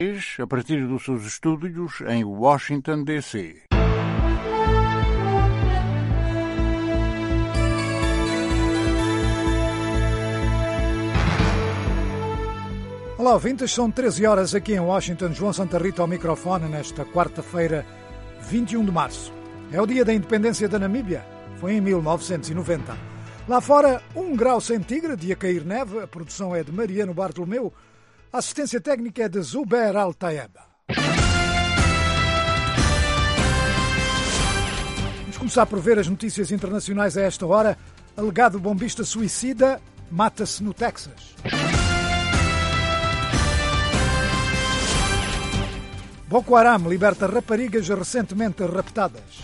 a partir dos seus estúdios em Washington, D.C. Olá, ouvintes, são 13 horas aqui em Washington. João Santa Rita ao microfone nesta quarta-feira, 21 de março. É o dia da independência da Namíbia. Foi em 1990. Lá fora, 1 grau centígrado e a cair neve. A produção é de Mariano Bartolomeu. A assistência técnica é de Zuber Al-Tayeb. Vamos começar por ver as notícias internacionais a esta hora. Alegado bombista suicida mata-se no Texas. Boko Haram liberta raparigas recentemente raptadas.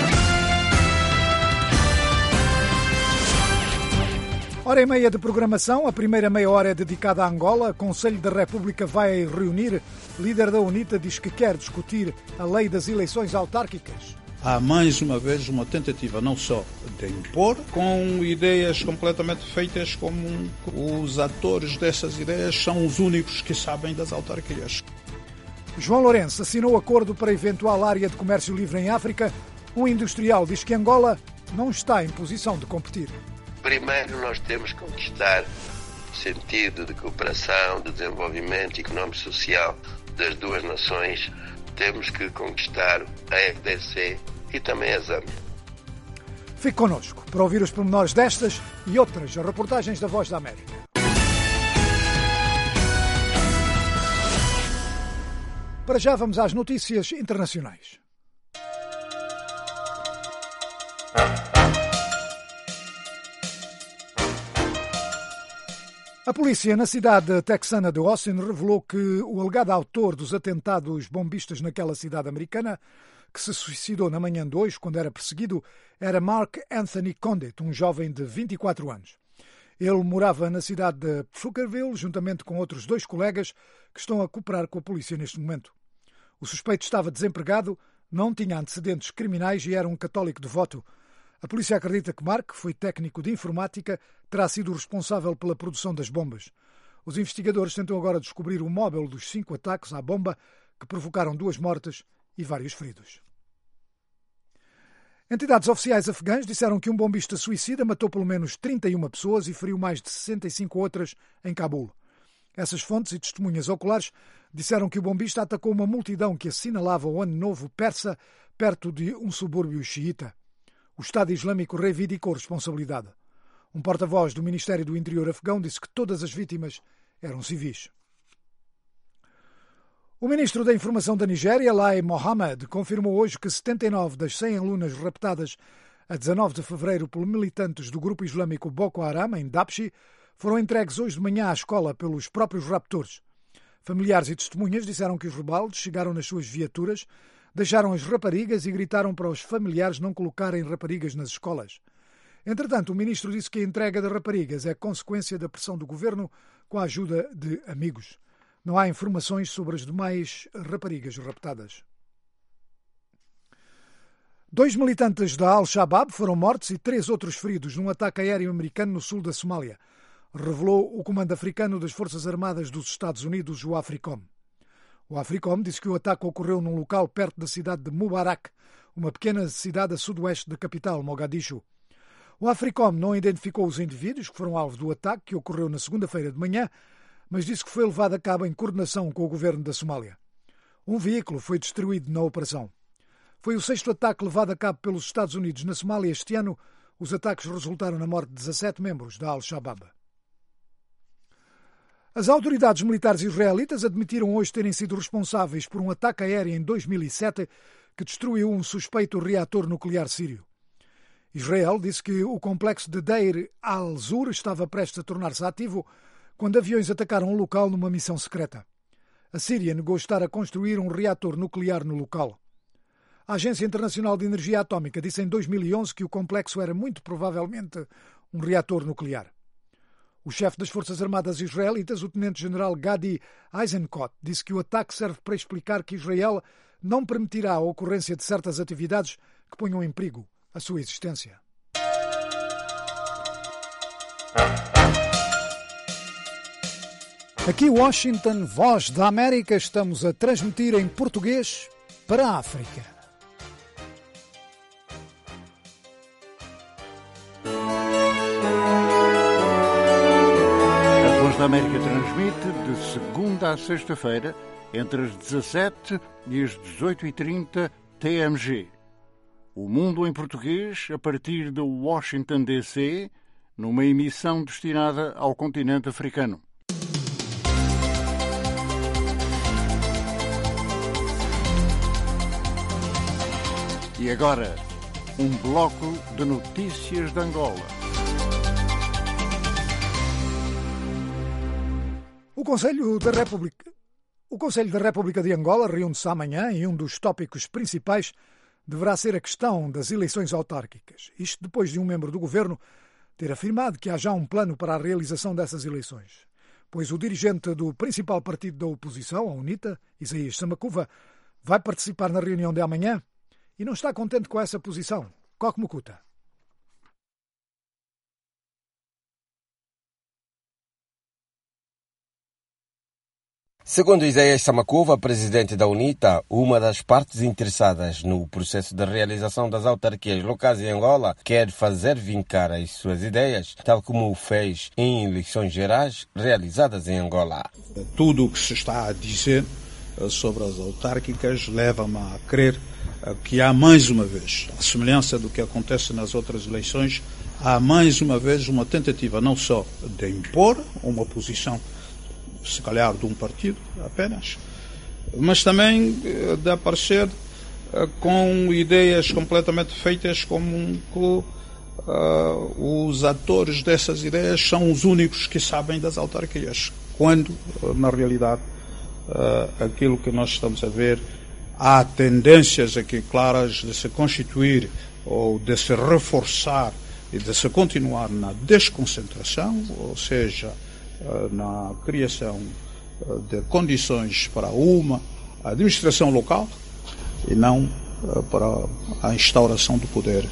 Hora e meia de programação. A primeira meia hora é dedicada a Angola. Conselho da República vai reunir. Líder da UNITA diz que quer discutir a lei das eleições autárquicas. Há mais uma vez uma tentativa não só de impor, com ideias completamente feitas como os atores dessas ideias são os únicos que sabem das autarquias. João Lourenço assinou acordo para eventual área de comércio livre em África. Um industrial diz que Angola não está em posição de competir. Primeiro nós temos que conquistar o sentido de cooperação, de desenvolvimento económico e social das duas nações. Temos que conquistar a RDC e também a Zâmbia. Fique connosco para ouvir os pormenores destas e outras reportagens da Voz da América. Para já vamos às notícias internacionais. A polícia na cidade texana de Austin revelou que o alegado autor dos atentados bombistas naquela cidade americana, que se suicidou na manhã de hoje quando era perseguido, era Mark Anthony Condit, um jovem de 24 anos. Ele morava na cidade de Pflugerville, juntamente com outros 2 colegas que estão a cooperar com a polícia neste momento. O suspeito estava desempregado, não tinha antecedentes criminais e era um católico devoto. A polícia acredita que Mark, que foi técnico de informática, terá sido responsável pela produção das bombas. Os investigadores tentam agora descobrir o móvel dos 5 ataques à bomba que provocaram 2 mortes e vários feridos. Entidades oficiais afegãs disseram que um bombista suicida matou pelo menos 31 pessoas e feriu mais de 65 outras em Cabul. Essas fontes e testemunhas oculares disseram que o bombista atacou uma multidão que assinalava o Ano Novo persa perto de um subúrbio xiita. O Estado Islâmico reivindicou responsabilidade. Um porta-voz do Ministério do Interior afegão disse que todas as vítimas eram civis. O ministro da Informação da Nigéria, Lai Mohammed, confirmou hoje que 79 das 100 alunas raptadas a 19 de fevereiro por militantes do grupo islâmico Boko Haram, em Dapchi, foram entregues hoje de manhã à escola pelos próprios raptores. Familiares e testemunhas disseram que os rebeldes chegaram nas suas viaturas, deixaram as raparigas e gritaram para os familiares não colocarem raparigas nas escolas. Entretanto, o ministro disse que a entrega de raparigas é consequência da pressão do governo com a ajuda de amigos. Não há informações sobre as demais raparigas raptadas. 2 militantes da Al-Shabaab foram mortos e 3 outros feridos num ataque aéreo americano no sul da Somália, revelou o comando africano das Forças Armadas dos Estados Unidos, o AFRICOM. O AFRICOM disse que o ataque ocorreu num local perto da cidade de Mubarak, uma pequena cidade a sudoeste da capital, Mogadishu. O AFRICOM não identificou os indivíduos que foram alvo do ataque, que ocorreu na segunda-feira de manhã, mas disse que foi levado a cabo em coordenação com o governo da Somália. Um veículo foi destruído na operação. Foi o 6º ataque levado a cabo pelos Estados Unidos na Somália este ano. Os ataques resultaram na morte de 17 membros da Al-Shabaab. As autoridades militares israelitas admitiram hoje terem sido responsáveis por um ataque aéreo em 2007 que destruiu um suspeito reator nuclear sírio. Israel disse que o complexo de Deir al-Zur estava prestes a tornar-se ativo quando aviões atacaram o local numa missão secreta. A Síria negou estar a construir um reator nuclear no local. A Agência Internacional de Energia Atómica disse em 2011 que o complexo era muito provavelmente um reator nuclear. O chefe das Forças Armadas israelitas, o tenente-general Gadi Eisenkot, disse que o ataque serve para explicar que Israel não permitirá a ocorrência de certas atividades que ponham em perigo a sua existência. Aqui Washington, Voz da América, estamos a transmitir em português para a África. A Voz da América transmite de segunda a sexta-feira, entre as 17 e as 18h30 TMG. O Mundo em Português, a partir de Washington, D.C., numa emissão destinada ao continente africano. E agora, um bloco de notícias de Angola. O Conselho da República de Angola reúne-se amanhã e um dos tópicos principais deverá ser a questão das eleições autárquicas. Isto depois de um membro do governo ter afirmado que há já um plano para a realização dessas eleições. Pois o dirigente do principal partido da oposição, a UNITA, Isaías Samakuva, vai participar na reunião de amanhã e não está contente com essa posição. Coque Mukuta. Segundo Isaías Samakuva, presidente da UNITA, uma das partes interessadas no processo de realização das autarquias locais em Angola quer fazer vincar as suas ideias, tal como o fez em eleições gerais realizadas em Angola. Tudo o que se está a dizer sobre as autárquicas leva-me a crer que há mais uma vez, à semelhança do que acontece nas outras eleições, há mais uma vez uma tentativa não só de impor uma posição, se calhar de um partido apenas, mas também de aparecer com ideias completamente feitas como que os atores dessas ideias são os únicos que sabem das autarquias, quando, na realidade, aquilo que nós estamos a ver, há tendências aqui claras de se constituir ou de se reforçar e de se continuar na desconcentração, ou seja, na criação de condições para uma administração local e não para a instauração do poder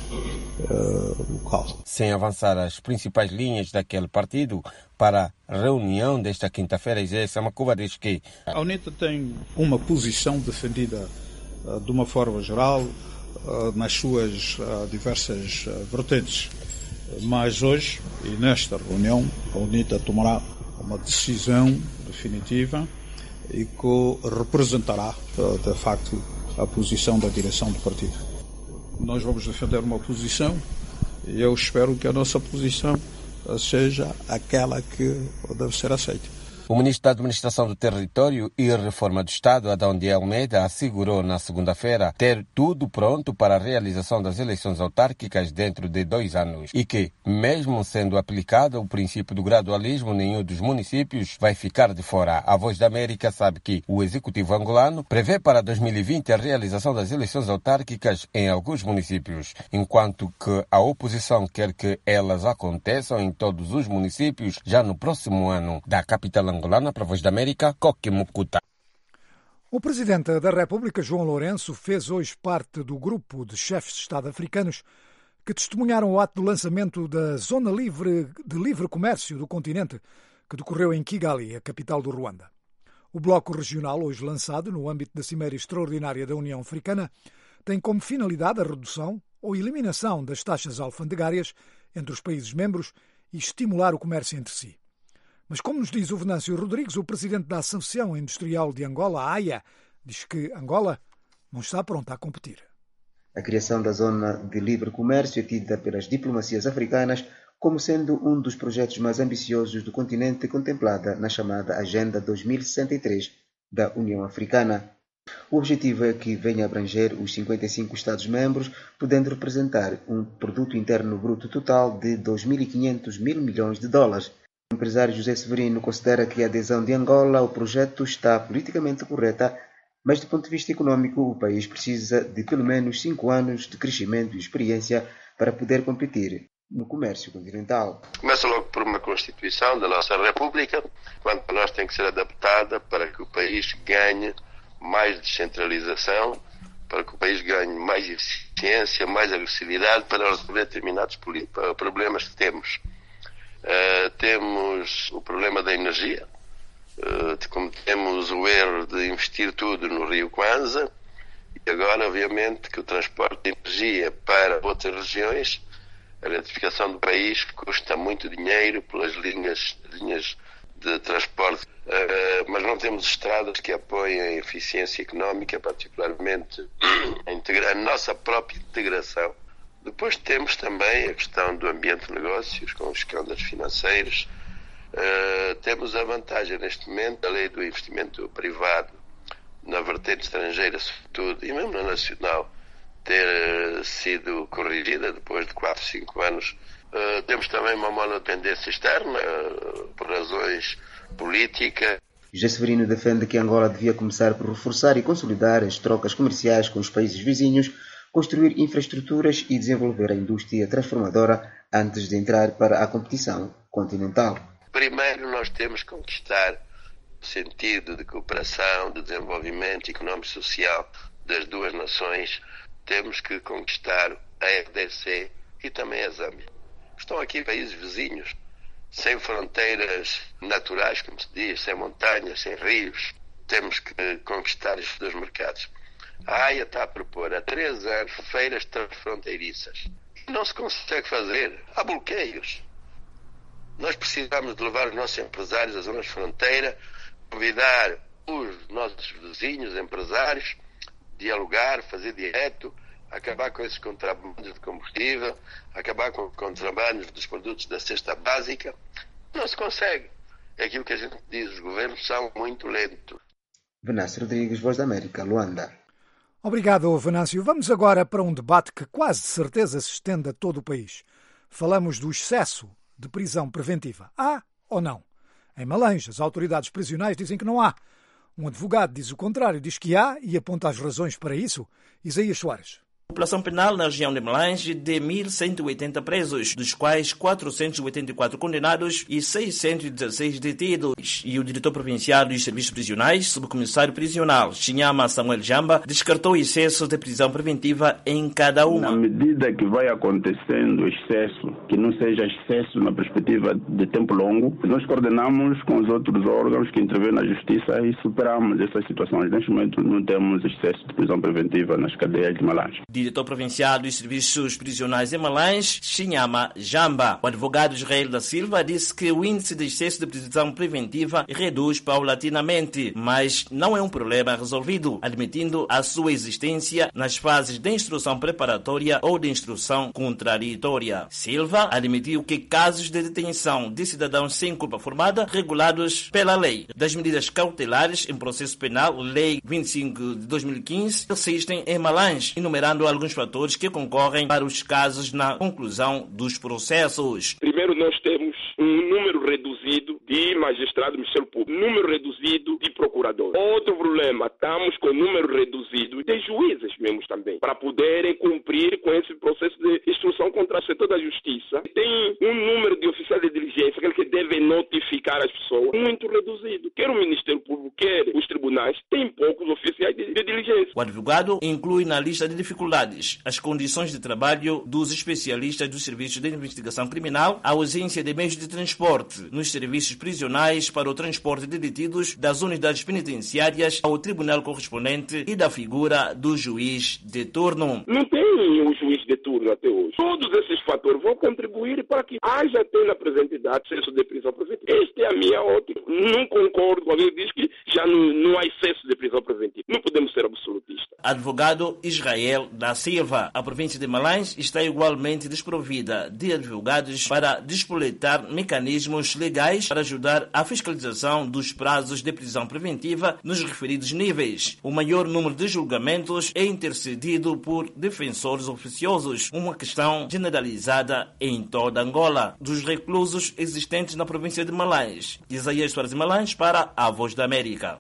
local. Sem avançar as principais linhas daquele partido para a reunião desta quinta-feira, Isaías Samakuva diz que a UNITA tem uma posição defendida de uma forma geral nas suas diversas vertentes, mas hoje e nesta reunião a UNITA tomará uma decisão definitiva e que representará de facto a posição da direção do partido. Nós vamos defender uma posição e eu espero que a nossa posição seja aquela que deve ser aceita. O ministro da Administração do Território e Reforma do Estado, Adão de Almeida, assegurou na segunda-feira ter tudo pronto para a realização das eleições autárquicas dentro de 2 anos e que, mesmo sendo aplicado o princípio do gradualismo, nenhum dos municípios vai ficar de fora. A Voz da América sabe que o Executivo angolano prevê para 2020 a realização das eleições autárquicas em alguns municípios, enquanto que a oposição quer que elas aconteçam em todos os municípios já no próximo ano. Da capital angolana para a Voz da América, Coque Mukuta. O Presidente da República, João Lourenço, fez hoje parte do grupo de chefes de Estado africanos que testemunharam o ato do lançamento da Zona de Livre Comércio do continente, que decorreu em Kigali, a capital do Ruanda. O bloco regional, hoje lançado no âmbito da Cimeira Extraordinária da União Africana, tem como finalidade a redução ou eliminação das taxas alfandegárias entre os países membros e estimular o comércio entre si. Mas, como nos diz o Venâncio Rodrigues, o presidente da Associação Industrial de Angola, a AIA, diz que Angola não está pronta a competir. A criação da Zona de Livre Comércio é tida pelas diplomacias africanas como sendo um dos projetos mais ambiciosos do continente, contemplada na chamada Agenda 2063 da União Africana. O objetivo é que venha abranger os 55 Estados-membros, podendo representar um produto interno bruto total de 2.500 mil milhões de dólares. O empresário José Severino considera que a adesão de Angola ao projeto está politicamente correta, mas do ponto de vista econômico o país precisa de pelo menos 5 anos de crescimento e experiência para poder competir no comércio continental. Começa logo por uma Constituição da nossa República, quando para nós tem que ser adaptada para que o país ganhe mais descentralização, para que o país ganhe mais eficiência, mais agressividade para resolver determinados problemas que temos. Temos o problema da energia, Cometemos o erro de investir tudo no Rio Kwanza e agora, obviamente, que o transporte de energia para outras regiões, a eletrificação do país custa muito dinheiro pelas linhas de transporte, mas não temos estradas que apoiem a eficiência económica, particularmente a nossa própria integração. Depois temos também a questão do ambiente de negócios, com os escândalos financeiros. Temos a vantagem neste momento da lei do investimento privado na vertente estrangeira, sobretudo, e mesmo na nacional, ter sido corrigida depois de 4, 5 anos. Temos também uma monodependência externa, por razões políticas. José Severino defende que Angola devia começar por reforçar e consolidar as trocas comerciais com os países vizinhos, construir infraestruturas e desenvolver a indústria transformadora antes de entrar para a competição continental. Primeiro nós temos que conquistar o sentido de cooperação, de desenvolvimento económico e social das duas nações. Temos que conquistar a RDC e também a Zâmbia. Estão aqui países vizinhos, sem fronteiras naturais, como se diz, sem montanhas, sem rios. Temos que conquistar estes dois mercados. A AIA está a propor há 3 anos feiras transfronteiriças. Não se consegue fazer. Há bloqueios. Nós precisamos de levar os nossos empresários às zonas de fronteira, convidar os nossos vizinhos, empresários, dialogar, fazer direto, acabar com esses contrabandos de combustível, acabar com contrabandos dos produtos da cesta básica. Não se consegue. É aquilo que a gente diz, os governos são muito lentos. Venâncio Rodrigues, Voz da América, Luanda. Obrigado, Venâncio. Vamos agora para um debate que quase de certeza se estende a todo o país. Falamos do excesso de prisão preventiva. Há ou não? Em Malange, as autoridades prisionais dizem que não há. Um advogado diz o contrário, diz que há e aponta as razões para isso. Isaías Soares. A população penal na região de Malange de 1.180 presos, dos quais 484 condenados e 616 detidos. E o diretor provincial dos serviços prisionais, subcomissário prisional, Chinyama Samuel Jamba, descartou o excesso de prisão preventiva em cada uma. Na medida que vai acontecendo excesso, que não seja excesso na perspectiva de tempo longo, nós coordenamos com os outros órgãos que intervêm na justiça e superamos essas situações. Neste momento não temos excesso de prisão preventiva nas cadeias de Malange. Diretor provincial dos serviços prisionais em Malange, Chinyama Jamba. O advogado Israel da Silva disse que o índice de excesso de prisão preventiva reduz paulatinamente, mas não é um problema resolvido, admitindo a sua existência nas fases de instrução preparatória ou de instrução contraditória. Silva admitiu que casos de detenção de cidadãos sem culpa formada, regulados pela lei das medidas cautelares em processo penal, Lei 25 de 2015, persistem em Malange, enumerando alguns fatores que concorrem para os casos na conclusão dos processos. Primeiro, nós temos um número reduzido de magistrados do Ministério Público, número reduzido de procuradores. Outro problema, estamos com número reduzido de juízes mesmo também, para poderem cumprir com esse processo de instrução contra o setor da justiça. Tem um número de oficiais de diligência, aquele que deve notificar as pessoas, muito reduzido. Quer o Ministério Público, quer os tribunais, tem poucos oficiais de diligência. O advogado inclui na lista de dificuldades as condições de trabalho dos especialistas dos serviços de investigação criminal, a ausência de meios de transporte nos serviços prisionais para o transporte de detidos das unidades penitenciárias ao tribunal correspondente e da figura do juiz de turno. Não tem o juiz de turno até hoje. Todos esses fatores vão contribuir para que haja até na presente idade excesso de prisão preventiva. Esta é a minha ótica. Não concordo com alguém que diz que já não há excesso de prisão preventiva. Não podemos ser absolutistas. Advogado Israel da Silva. A província de Malange está igualmente desprovida de advogados para despoletar mecanismos legais para ajudar a fiscalização dos prazos de prisão preventiva nos referidos níveis. O maior número de julgamentos é intercedido por defensores oficiosos, uma questão generalizada em toda Angola. Dos reclusos existentes na província de Malange. Isaías Soares de Malange para a Voz da América.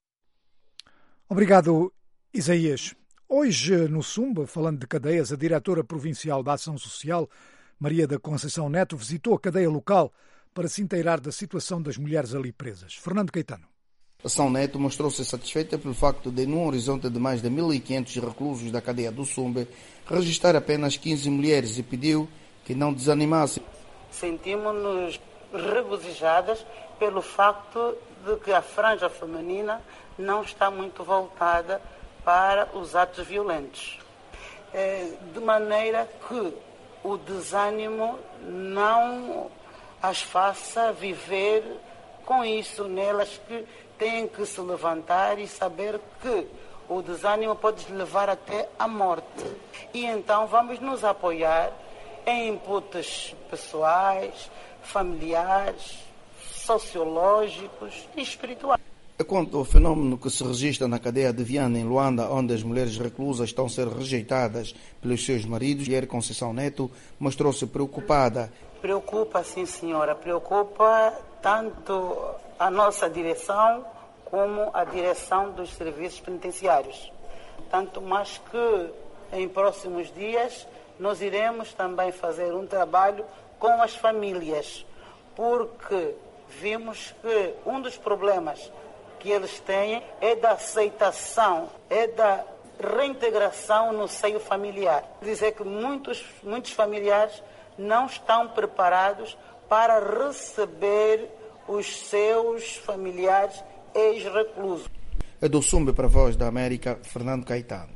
Obrigado, Isaías. Hoje, no Sumba, falando de cadeias, a diretora provincial da Ação Social, Maria da Conceição Neto, visitou a cadeia local para se inteirar da situação das mulheres ali presas. Fernando Caetano. A Ação Neto mostrou-se satisfeita pelo facto de, num horizonte de mais de 1.500 reclusos da cadeia do Sumba, registrar apenas 15 mulheres e pediu que não desanimassem. Sentimos-nos regozijadas pelo facto de que a franja feminina não está muito voltada para os atos violentos. De maneira que o desânimo não as faça viver com isso nelas, que têm que se levantar e saber que o desânimo pode levar até à morte. E então vamos nos apoiar em inputs pessoais, familiares, sociológicos e espirituais. Quanto ao fenômeno que se registra na cadeia de Viana, em Luanda, onde as mulheres reclusas estão a ser rejeitadas pelos seus maridos, Mulher Conceição Neto mostrou-se preocupada. Preocupa, sim, senhora. Preocupa tanto a nossa direção como a direção dos serviços penitenciários. Tanto mais que em próximos dias nós iremos também fazer um trabalho com as famílias, porque vimos que um dos problemas que eles têm é da aceitação, é da reintegração no seio familiar. Dizer que muitos familiares não estão preparados para receber os seus familiares ex-reclusos. Do Sumbe para a Voz da América, Fernando Caetano.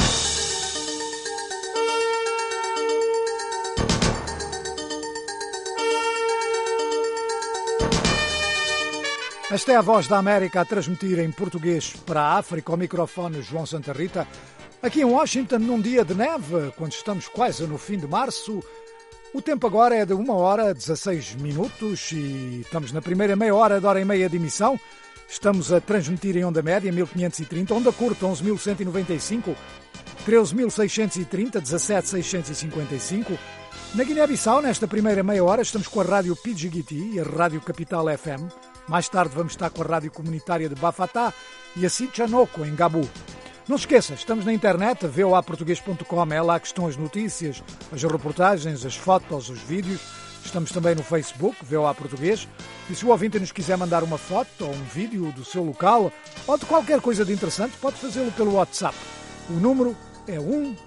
Esta é a Voz da América a transmitir em português para a África, ao microfone João Santa Rita. Aqui em Washington, num dia de neve, quando estamos quase no fim de março, o tempo agora é de 1h16 e estamos na primeira meia hora da hora e meia de emissão. Estamos a transmitir em onda média 1530, onda curta 11.195, 13.630, 17.655. Na Guiné-Bissau, nesta primeira meia hora, estamos com a Rádio Pidjigiti e a Rádio Capital FM. Mais tarde vamos estar com a Rádio Comunitária de Bafatá e a Sichanoko, em Gabu. Não se esqueça, estamos na internet, voaportugues.com, é lá que estão as notícias, as reportagens, as fotos, os vídeos. Estamos também no Facebook, VOA Português. E se o ouvinte nos quiser mandar uma foto ou um vídeo do seu local ou de qualquer coisa de interessante, pode fazê-lo pelo WhatsApp. O número é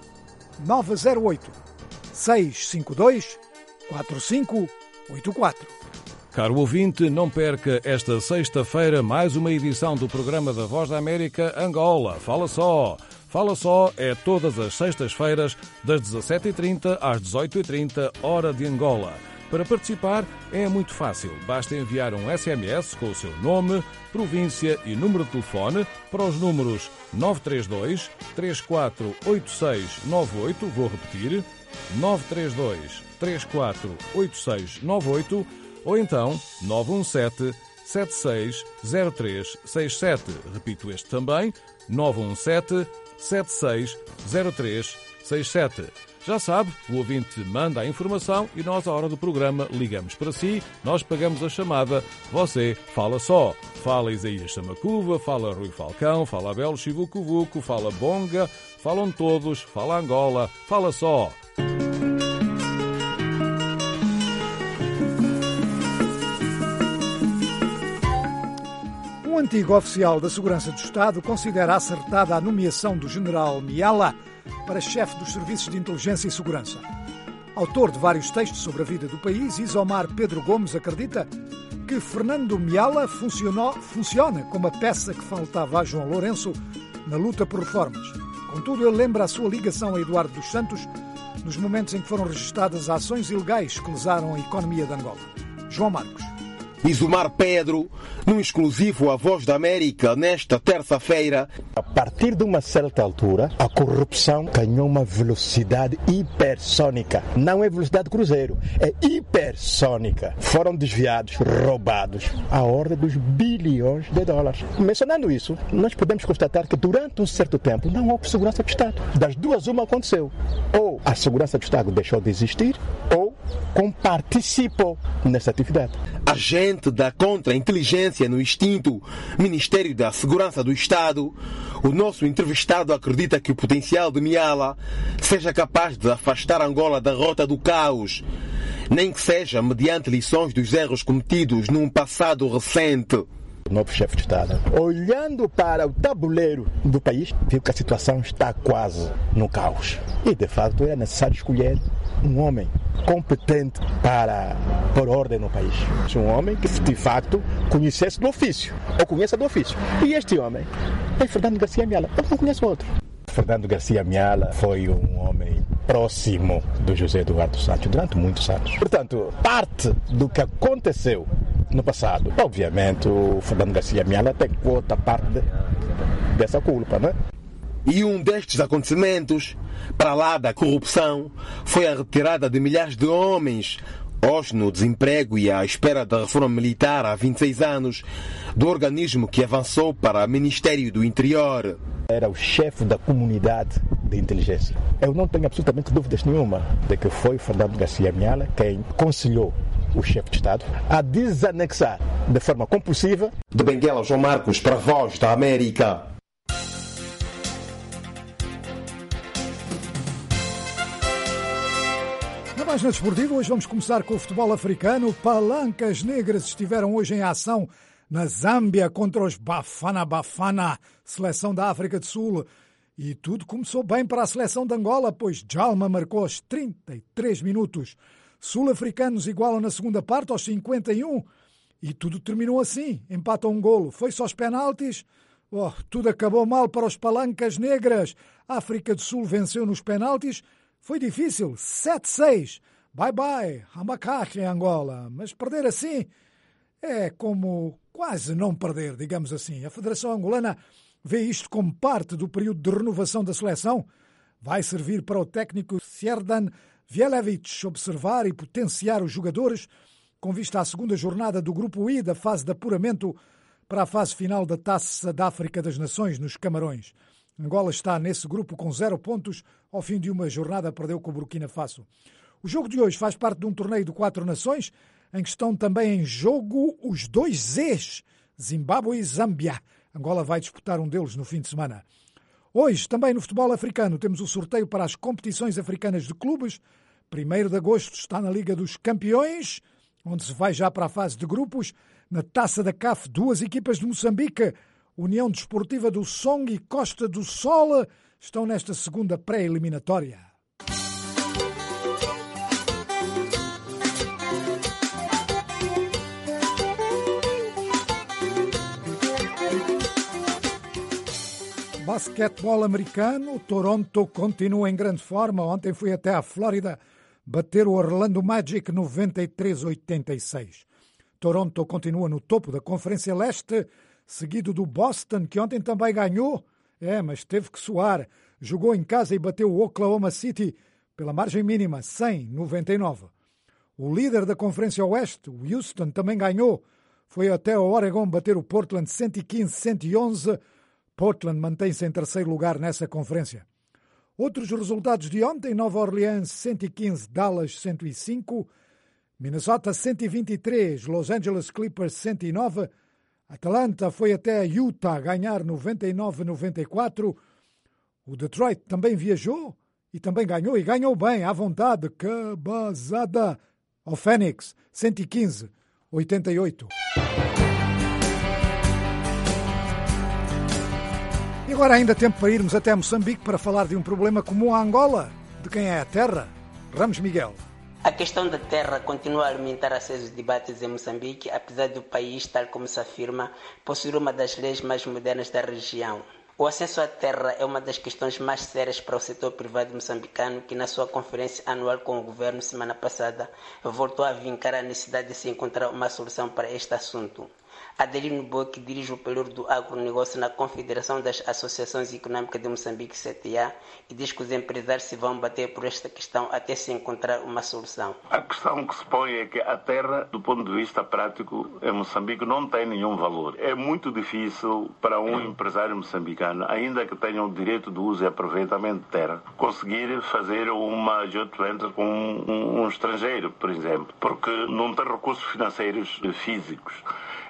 1-908-652-4584. Caro ouvinte, não perca esta sexta-feira mais uma edição do programa da Voz da América Angola. Fala só! Fala só é todas as sextas-feiras, das 17h30 às 18h30, hora de Angola. Para participar é muito fácil. Basta enviar um SMS com o seu nome, província e número de telefone para os números 932 348698, vou repetir, 932 348698, ou então 917 760367. Repito este também, 917 760367. Já sabe, o ouvinte manda a informação e nós, à hora do programa, ligamos para si, nós pagamos a chamada, você fala só. Fala Isaías Samacuva, fala Rui Falcão, fala Abel Chivucuvuco, fala Bonga, falam todos, fala Angola, fala só. Um antigo oficial da Segurança do Estado considera acertada a nomeação do general Miala para chefe dos Serviços de Inteligência e Segurança. Autor de vários textos sobre a vida do país, Isomar Pedro Gomes acredita que Fernando Miala funciona como a peça que faltava a João Lourenço na luta por reformas. Contudo, ele lembra a sua ligação a Eduardo dos Santos nos momentos em que foram registadas ações ilegais que lesaram a economia de Angola. João Marcos. Isomar Pedro, num exclusivo à Voz da América, nesta terça-feira. A partir de uma certa altura, a corrupção ganhou uma velocidade hipersônica. Não é velocidade cruzeiro, é hipersônica. Foram desviados, roubados, à ordem dos bilhões de dólares. Mencionando isso, nós podemos constatar que durante um certo tempo não houve segurança do Estado. Das duas, uma aconteceu. Ou a segurança do Estado deixou de existir, ou participou nessa atividade. Agente da contra-inteligência no extinto Ministério da Segurança do Estado, o nosso entrevistado acredita que o potencial de Miala seja capaz de afastar Angola da rota do caos, nem que seja mediante lições dos erros cometidos num passado recente. O novo chefe de Estado, olhando para o tabuleiro do país, viu que a situação está quase no caos. E, de fato, era necessário escolher um homem competente para pôr ordem no país. Um homem que, de facto, conhecesse do ofício, ou conheça do ofício. E este homem é Fernando Garcia Miala. Eu não conheço outro. Fernando Garcia Miala foi um homem próximo do José Eduardo Santos durante muitos anos. Portanto, parte do que aconteceu no passado, obviamente, o Fernando Garcia Miala tem outra parte dessa culpa, não é? E um destes acontecimentos, para lá da corrupção, foi a retirada de milhares de homens, hoje no desemprego e à espera da reforma militar há 26 anos, do organismo que avançou para o Ministério do Interior. Era o chefe da comunidade de inteligência. Eu não tenho absolutamente dúvidas nenhuma de que foi Fernando Garcia Miala quem aconselhou o chefe de Estado a desanexar de forma compulsiva. De Benguela, João Marcos, para a Voz da América. Na página desportiva, hoje vamos começar com o futebol africano. Palancas Negras estiveram hoje em ação na Zâmbia contra os Bafana Bafana, seleção da África do Sul. E tudo começou bem para a seleção de Angola, pois Djalma marcou aos 33 minutos. Sul-africanos igualam na segunda parte aos 51 e tudo terminou assim, empata um golo. Foi só os penaltis. Tudo acabou mal para os Palancas Negras. A África do Sul venceu nos penaltis. Foi difícil, 7-6. Bye-bye, Amakache em Angola. Mas perder assim é como quase não perder, digamos assim. A Federação Angolana vê isto como parte do período de renovação da seleção. Vai servir para o técnico Sjerdan Vjelevic observar e potenciar os jogadores com vista à segunda jornada do Grupo I da fase de apuramento para a fase final da Taça da África das Nações nos Camarões. Angola está nesse grupo com 0 pontos, ao fim de uma jornada perdeu com o Burkina Faso. O jogo de hoje faz parte de um torneio de 4 nações, em que estão também em jogo os 2 Zs, Zimbábue e Zâmbia. Angola vai disputar um deles no fim de semana. Hoje, também no futebol africano, temos o sorteio para as competições africanas de clubes. 1º de agosto está na Liga dos Campeões, onde se vai já para a fase de grupos. Na Taça da CAF, 2 equipas de Moçambique, União Desportiva do Song e Costa do Sol, estão nesta segunda pré-eliminatória. Basquetebol americano, Toronto continua em grande forma. Ontem foi até à Flórida bater o Orlando Magic 93-86. Toronto continua no topo da Conferência Leste, seguido do Boston, que ontem também ganhou, mas teve que suar. Jogou em casa e bateu o Oklahoma City pela margem mínima, 100-99. O líder da Conferência Oeste, o Houston, também ganhou. Foi até o Oregon bater o Portland 115-111. Portland mantém-se em terceiro lugar nessa conferência. Outros resultados de ontem: Nova Orleans 115, Dallas 105, Minnesota 123, Los Angeles Clippers 109, Atlanta foi até Utah ganhar 99-94, o Detroit também viajou e também ganhou, e ganhou bem, à vontade, cabazada, ao Phoenix 115-88. E agora ainda tempo para irmos até Moçambique para falar de um problema comum à Angola. De quem é a terra? Ramos Miguel. A questão da terra continua a alimentar acesos debates em Moçambique, apesar do país, tal como se afirma, possuir uma das leis mais modernas da região. O acesso à terra é uma das questões mais sérias para o setor privado moçambicano, que na sua conferência anual com o governo semana passada voltou a vincar a necessidade de se encontrar uma solução para este assunto. Adelino Boa, que dirige o período do agronegócio na Confederação das Associações Econômicas de Moçambique, CTA, e diz que os empresários se vão bater por esta questão até se encontrar uma solução. A questão que se põe é que a terra, do ponto de vista prático, em Moçambique não tem nenhum valor. É muito difícil para um empresário moçambicano, ainda que tenha o direito de uso e aproveitamento de terra, conseguir fazer uma joint venture com um estrangeiro, por exemplo, porque não tem recursos financeiros físicos.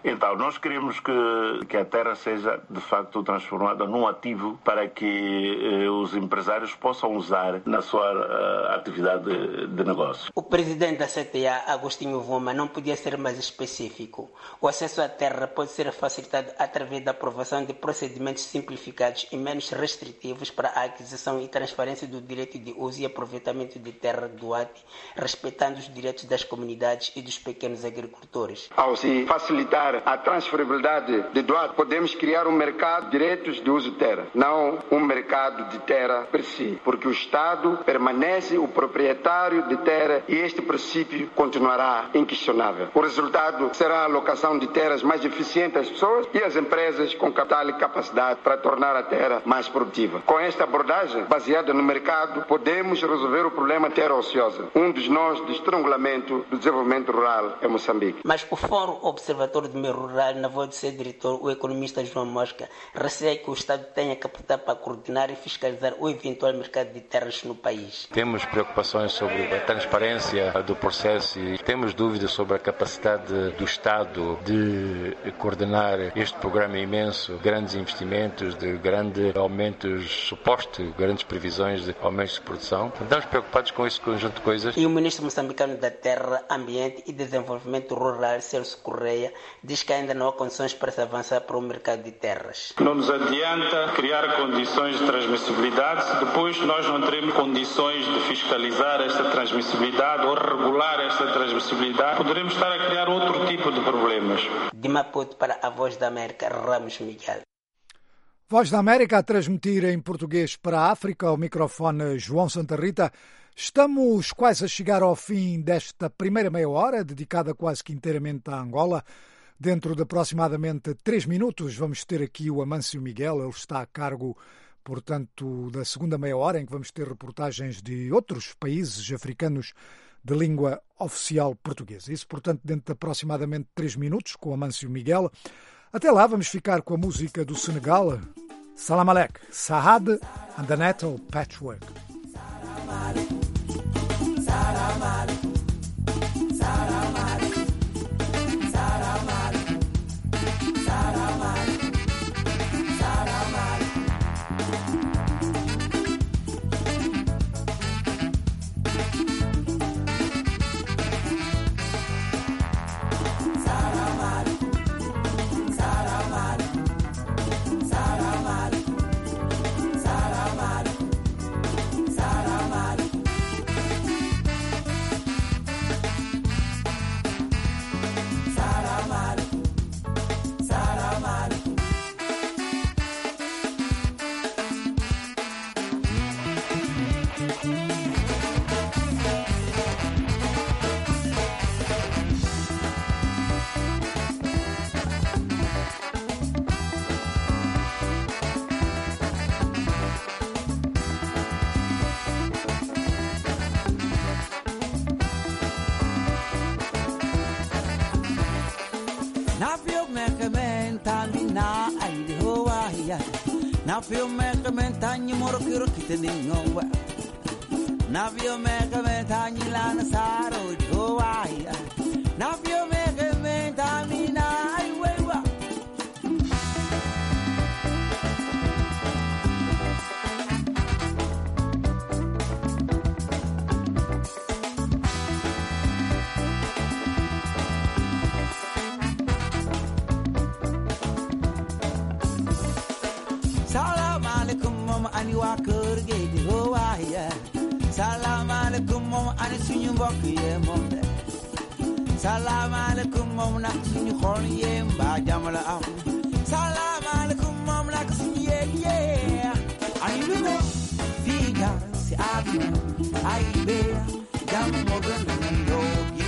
Então, nós queremos que a terra seja, de facto, transformada num ativo para que os empresários possam usar na sua atividade de negócio. O presidente da CTA, Agostinho Vuma, não podia ser mais específico. O acesso à terra pode ser facilitado através da aprovação de procedimentos simplificados e menos restritivos para a aquisição e transferência do direito de uso e aproveitamento de terra doada, respeitando os direitos das comunidades e dos pequenos agricultores. Ao se facilitar a transferibilidade de doado, podemos criar um mercado de direitos de uso de terra, não um mercado de terra per si, porque o Estado permanece o proprietário de terra e este princípio continuará inquestionável. O resultado será a alocação de terras mais eficiente às pessoas e às empresas com capital e capacidade para tornar a terra mais produtiva. Com esta abordagem, baseada no mercado, podemos resolver o problema terra ociosa, um dos nós do estrangulamento do desenvolvimento rural em Moçambique. Mas o Fórum Observatório do Meio Rural, na voz de seu diretor, o economista João Mosca, receia que o Estado tenha capacidade para coordenar e fiscalizar o eventual mercado de terras no país. Temos preocupações sobre a transparência do processo e temos dúvidas sobre a capacidade do Estado de coordenar este programa imenso, grandes investimentos, de grandes aumentos supostos, grandes previsões de aumentos de produção. Estamos preocupados com esse conjunto de coisas. E o ministro moçambicano da Terra, Ambiente e Desenvolvimento Rural, Celso Correia, diz que ainda não há condições para se avançar para o mercado de terras. Não nos adianta criar condições de transmissibilidade se depois nós não teremos condições de fiscalizar esta transmissibilidade ou regular esta transmissibilidade. Poderemos estar a criar outro tipo de problemas. De Maputo para a Voz da América, Ramos Miguel. Voz da América a transmitir em português para a África, ao microfone João Santa Rita. Estamos quase a chegar ao fim desta primeira meia hora, dedicada quase que inteiramente à Angola. Dentro de aproximadamente 3 minutos vamos ter aqui o Amâncio Miguel, ele está a cargo, portanto, da segunda meia hora, em que vamos ter reportagens de outros países africanos de língua oficial portuguesa. Isso, portanto, dentro de aproximadamente 3 minutos, com o Amâncio Miguel. Até lá vamos ficar com a música do Senegal, Salam Alek, Sahad and the Nettle Patchwork. Na fio meka mentagni moro kiro kiteni nyongwa. Na fio meka mentagni lana saro joaya. Na fio meka mentagni na aiwewa. Ani wa kurge di hoa ya. Salam alaikum mom ani suñu mbokk ye mom de. Salam alaikum mom nak suñu xol ye mba jamala am. Salam alaikum mom nak suñu ye. Ani lu no figa si abna ai be jam mo gan ndo yi.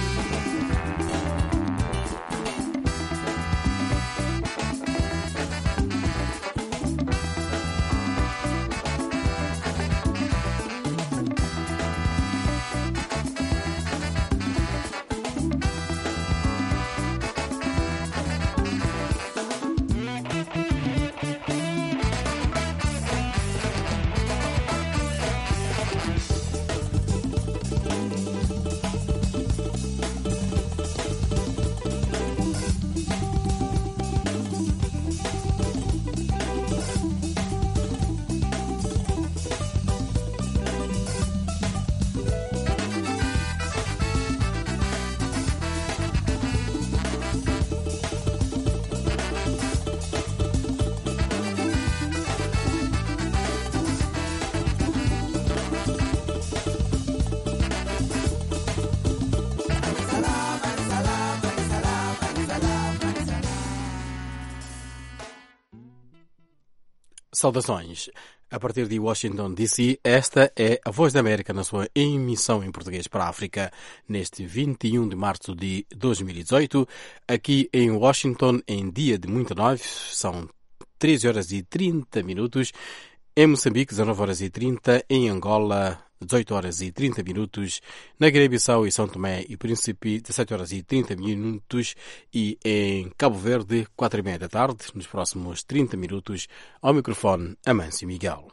Saudações. A partir de Washington, D.C., esta é a Voz da América na sua emissão em português para a África, neste 21 de março de 2018. Aqui em Washington, em dia de muita neve, são 13 horas e 30 minutos. Em Moçambique, 19 horas e 30. Em Angola, 18 horas e 30 minutos. Na Guiné-Bissau e São Tomé e Príncipe, 17 horas e 30 minutos. E em Cabo Verde, 4h30 da tarde, nos próximos 30 minutos, ao microfone, Amâncio Miguel.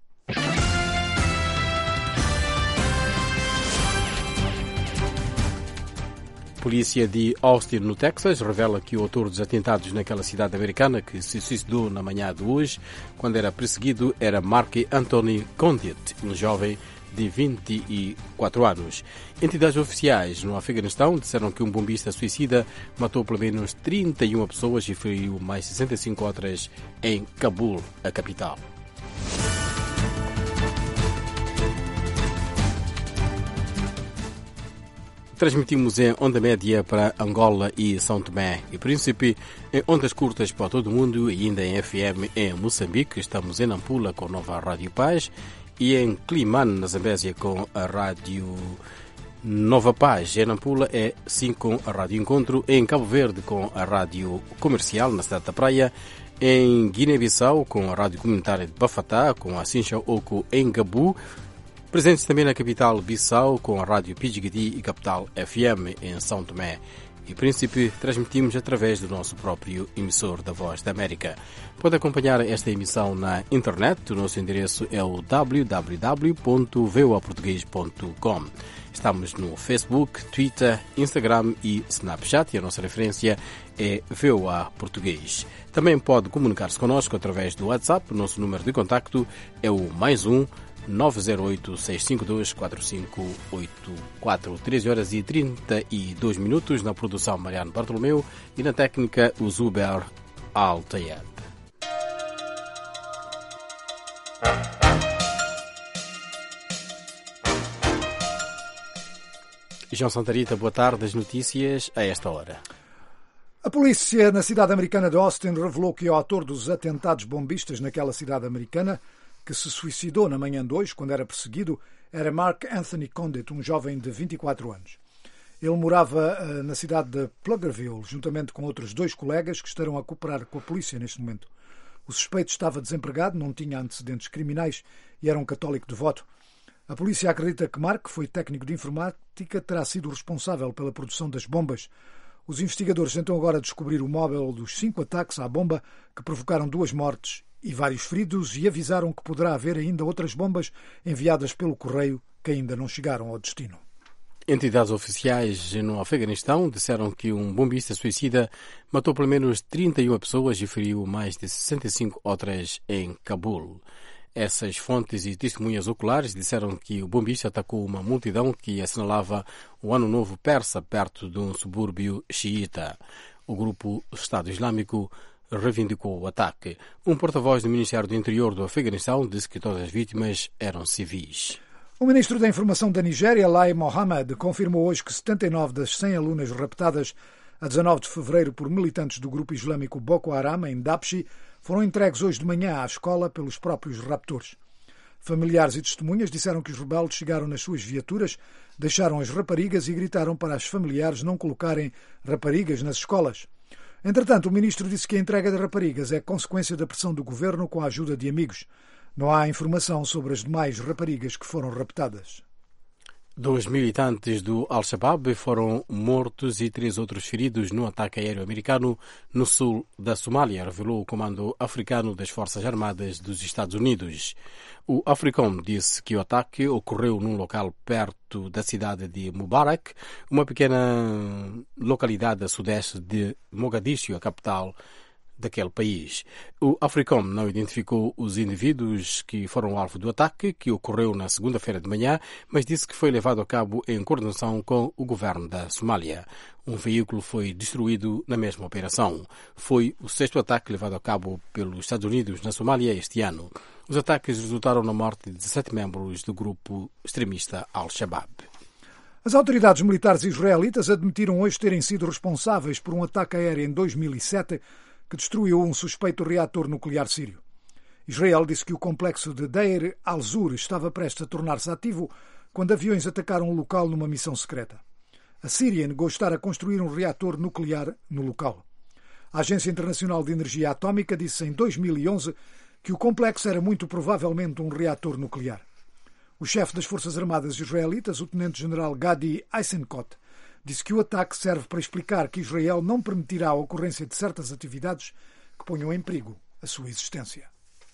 A polícia de Austin, no Texas, revela que o autor dos atentados naquela cidade americana que se suicidou na manhã de hoje, quando era perseguido, era Mark Anthony Condit, um jovem de 24 anos. Entidades oficiais no Afeganistão disseram que um bombista suicida matou pelo menos 31 pessoas e feriu mais 65 outras em Cabul, a capital. Transmitimos em onda média para Angola e São Tomé e Príncipe, em ondas curtas para todo o mundo e ainda em FM em Moçambique. Estamos em Nampula com a nova Rádio Paz e em Climane, na Zambésia, com a Rádio Nova Paz. Em Nampula é sim com a Rádio Encontro, em Cabo Verde com a Rádio Comercial, na cidade da Praia, em Guiné-Bissau com a Rádio Comunitária de Bafatá, com a Sincha Oco em Gabu, presentes também na capital Bissau com a Rádio Pidgidi e Capital FM em São Tomé e Príncipe. Transmitimos através do nosso próprio emissor da Voz da América. Pode acompanhar esta emissão na internet. O nosso endereço é o www.voaportugues.com. Estamos no Facebook, Twitter, Instagram e Snapchat e a nossa referência é VOA Português. Também pode comunicar-se connosco através do WhatsApp. O nosso número de contacto é o +1 908-652-4584. 13 horas e 32 minutos na produção Mariano Bartolomeu e na técnica o Zuber Al-Tayeb. João Santarita, boa tarde. As notícias a esta hora. A polícia na cidade americana de Austin revelou que o autor dos atentados bombistas naquela cidade americana que se suicidou na manhã de hoje, quando era perseguido, era Mark Anthony Condit, um jovem de 24 anos. Ele morava na cidade de Pflugerville, juntamente com outros 2 colegas que estarão a cooperar com a polícia neste momento. O suspeito estava desempregado, não tinha antecedentes criminais e era um católico devoto. A polícia acredita que Mark foi técnico de informática, terá sido responsável pela produção das bombas. Os investigadores tentam agora descobrir o móvel dos 5 ataques à bomba que provocaram 2 mortes e vários feridos e avisaram que poderá haver ainda outras bombas enviadas pelo correio que ainda não chegaram ao destino. Entidades oficiais no Afeganistão disseram que um bombista suicida matou pelo menos 31 pessoas e feriu mais de 65 outras em Cabul. Essas fontes e testemunhas oculares disseram que o bombista atacou uma multidão que assinalava o Ano Novo Persa perto de um subúrbio xiita. O grupo Estado Islâmico reivindicou o ataque. Um porta-voz do Ministério do Interior do Afeganistão disse que todas as vítimas eram civis. O ministro da Informação da Nigéria, Lai Mohammed, confirmou hoje que 79 das 100 alunas raptadas a 19 de fevereiro por militantes do grupo islâmico Boko Haram, em Dapchi, foram entregues hoje de manhã à escola pelos próprios raptores. Familiares e testemunhas disseram que os rebeldes chegaram nas suas viaturas, deixaram as raparigas e gritaram para as familiares não colocarem raparigas nas escolas. Entretanto, o ministro disse que a entrega de raparigas é consequência da pressão do governo com a ajuda de amigos. Não há informação sobre as demais raparigas que foram raptadas. 2 militantes do Al-Shabaab foram mortos e 3 outros feridos num ataque aéreo americano no sul da Somália, revelou o Comando Africano das Forças Armadas dos Estados Unidos. O Africom disse que o ataque ocorreu num local perto da cidade de Mubarak, uma pequena localidade a sudeste de Mogadiscio, a capital daquele país. O Africom não identificou os indivíduos que foram alvo do ataque, que ocorreu na segunda-feira de manhã, mas disse que foi levado a cabo em coordenação com o governo da Somália. Um veículo foi destruído na mesma operação. Foi o 6º ataque levado a cabo pelos Estados Unidos na Somália este ano. Os ataques resultaram na morte de 17 membros do grupo extremista Al-Shabaab. As autoridades militares israelitas admitiram hoje terem sido responsáveis por um ataque aéreo em 2007 que destruiu um suspeito reator nuclear sírio. Israel disse que o complexo de Deir al-Zur estava prestes a tornar-se ativo quando aviões atacaram o local numa missão secreta. A Síria negou estar a construir um reator nuclear no local. A Agência Internacional de Energia Atómica disse em 2011 que o complexo era muito provavelmente um reator nuclear. O chefe das Forças Armadas israelitas, o tenente-general Gadi Eisenkot, disse que o ataque serve para explicar que Israel não permitirá a ocorrência de certas atividades que ponham em perigo a sua existência.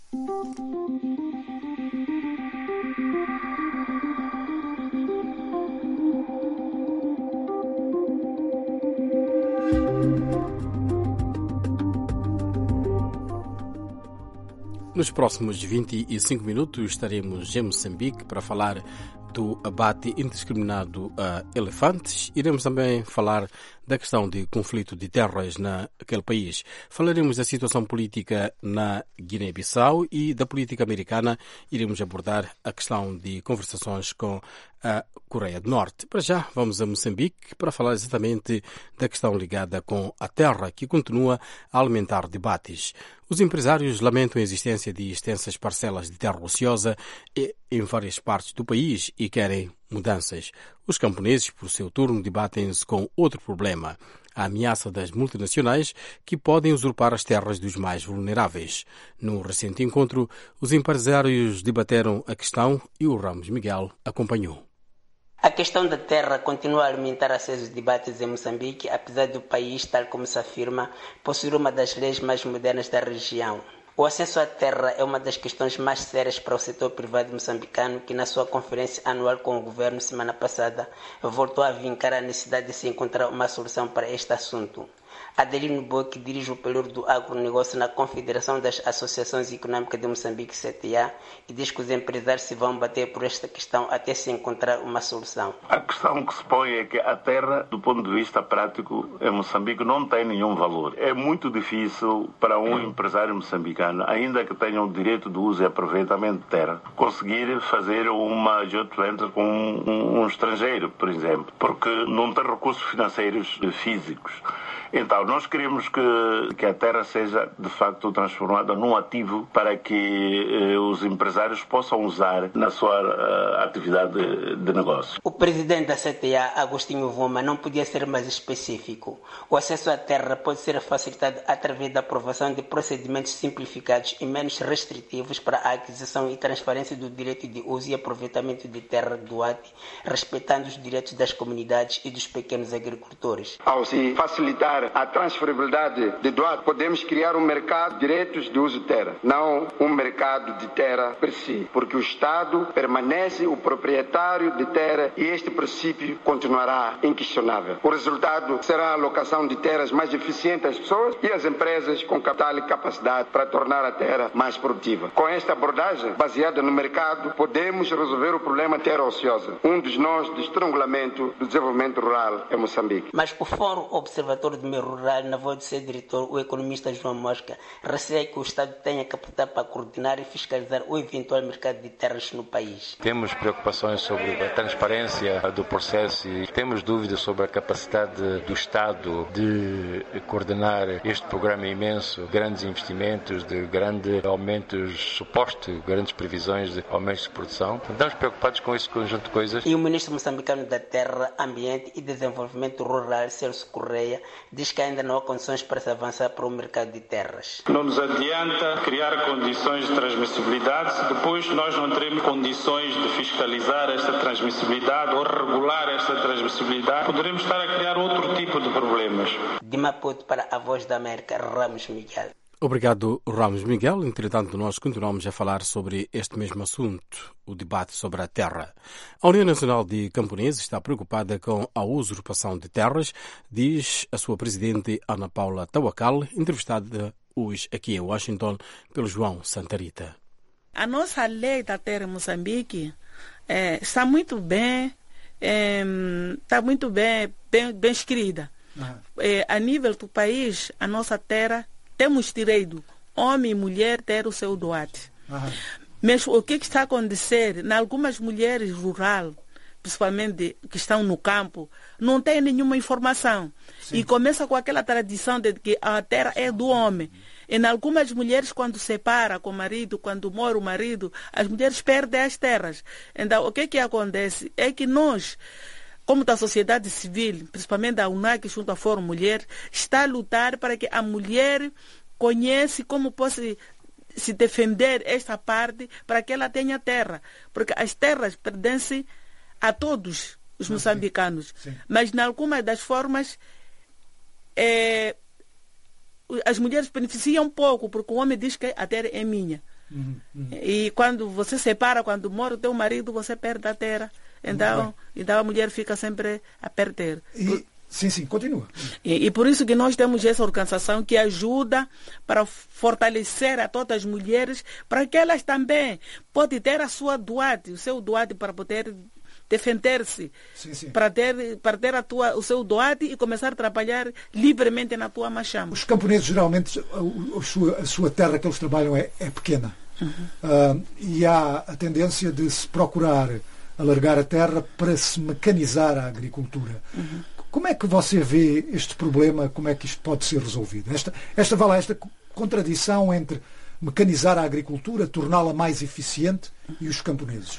Nos próximos 25 minutos estaremos em Moçambique para falar do abate indiscriminado a elefantes. Iremos também falar da questão de conflito de terras naquele país. Falaremos da situação política na Guiné-Bissau e da política americana. Iremos abordar a questão de conversações com a Coreia do Norte. Para já, vamos a Moçambique para falar exatamente da questão ligada com a terra, que continua a alimentar debates. Os empresários lamentam a existência de extensas parcelas de terra ociosa em várias partes do país e querem mudanças. Os camponeses, por seu turno, debatem-se com outro problema: a ameaça das multinacionais que podem usurpar as terras dos mais vulneráveis. Num recente encontro, os empresários debateram a questão e o Ramos Miguel acompanhou. A questão da terra continua a alimentar acesos debates em Moçambique, apesar do país, tal como se afirma, possuir uma das leis mais modernas da região. O acesso à terra é uma das questões mais sérias para o setor privado moçambicano, que na sua conferência anual com o governo semana passada voltou a vincar a necessidade de se encontrar uma solução para este assunto. Adelino Boa, que dirige o período do agronegócio na Confederação das Associações Econômicas de Moçambique, CTA, e diz que os empresários se vão bater por esta questão até se encontrar uma solução. A questão que se põe é que a terra, do ponto de vista prático, em Moçambique não tem nenhum valor. É muito difícil para um empresário moçambicano, ainda que tenha o direito de uso e aproveitamento de terra, conseguir fazer uma joint venture com um estrangeiro, por exemplo, porque não tem recursos financeiros físicos. Então, nós queremos que a terra seja, de facto, transformada num ativo para que os empresários possam usar na sua atividade de negócio. O presidente da CTA, Agostinho Vuma, não podia ser mais específico. O acesso à terra pode ser facilitado através da aprovação de procedimentos simplificados e menos restritivos para a aquisição e transferência do direito de uso e aproveitamento de terra do ATI, respeitando os direitos das comunidades e dos pequenos agricultores. Ao se facilitar a transferibilidade de doados, podemos criar um mercado de direitos de uso de terra, não um mercado de terra per si, porque o Estado permanece o proprietário de terra e este princípio continuará inquestionável. O resultado será a alocação de terras mais eficiente às pessoas e às empresas com capital e capacidade para tornar a terra mais produtiva. Com esta abordagem baseada no mercado, podemos resolver o problema terra ociosa, um dos nós do estrangulamento do desenvolvimento rural em Moçambique. Mas o Fórum Observatório do Meio Rural, na voz do seu diretor, o economista João Mosca, receia que o Estado tenha capacidade para coordenar e fiscalizar o eventual mercado de terras no país. Temos preocupações sobre a transparência do processo e temos dúvidas sobre a capacidade do Estado de coordenar este programa imenso, grandes investimentos, de grandes aumentos supostos, grandes previsões de aumentos de produção. Estamos preocupados com esse conjunto de coisas. E o ministro moçambicano da Terra, Ambiente e Desenvolvimento Rural, Celso Correia, diz que ainda não há condições para se avançar para o mercado de terras. Não nos adianta criar condições de transmissibilidade se depois nós não teremos condições de fiscalizar esta transmissibilidade ou regular esta transmissibilidade. Poderemos estar a criar outro tipo de problemas. De Maputo para a Voz da América, Ramos Miguel. Obrigado, Ramos Miguel. Entretanto, nós continuamos a falar sobre este mesmo assunto, o debate sobre a terra. A União Nacional de Camponeses está preocupada com a usurpação de terras, diz a sua presidente Ana Paula Tawakal, entrevistada hoje aqui em Washington pelo João Santarita. A nossa lei da terra em Moçambique está muito bem, bem escrita. A nível do país, a nossa terra temos direito, homem e mulher, ter o seu doate. Mas o que está a acontecer? Em algumas mulheres rurais, principalmente que estão no campo, não têm nenhuma informação. Sim. E começa com aquela tradição de que a terra é do homem. Em algumas mulheres, quando separa com o marido, quando morre o marido, as mulheres perdem as terras. Então, o que acontece é que nós, como da sociedade civil, principalmente a UNAC, junto à Fórum Mulher, está a lutar para que a mulher conheça como pode se defender esta parte para que ela tenha terra. Porque as terras pertencem a todos os moçambicanos. Sim. Mas, em algumas das formas, as mulheres beneficiam um pouco, porque o homem diz que a terra é minha. E quando você separa, quando morre o teu marido, você perde a terra. Então a mulher fica sempre a perder. Sim, continua. E por isso que nós temos essa organização que ajuda para fortalecer a todas as mulheres, para que elas também podem ter a sua doate, o seu doate para poder defender-se, para ter o seu doate e começar a trabalhar livremente na tua machamba. Os camponeses, geralmente, a sua terra que eles trabalham é pequena. E há a tendência de se procurar alargar a terra para se mecanizar a agricultura. Como é que você vê este problema? Como é que isto pode ser resolvido? Esta contradição entre mecanizar a agricultura, torná-la mais eficiente, e os camponeses.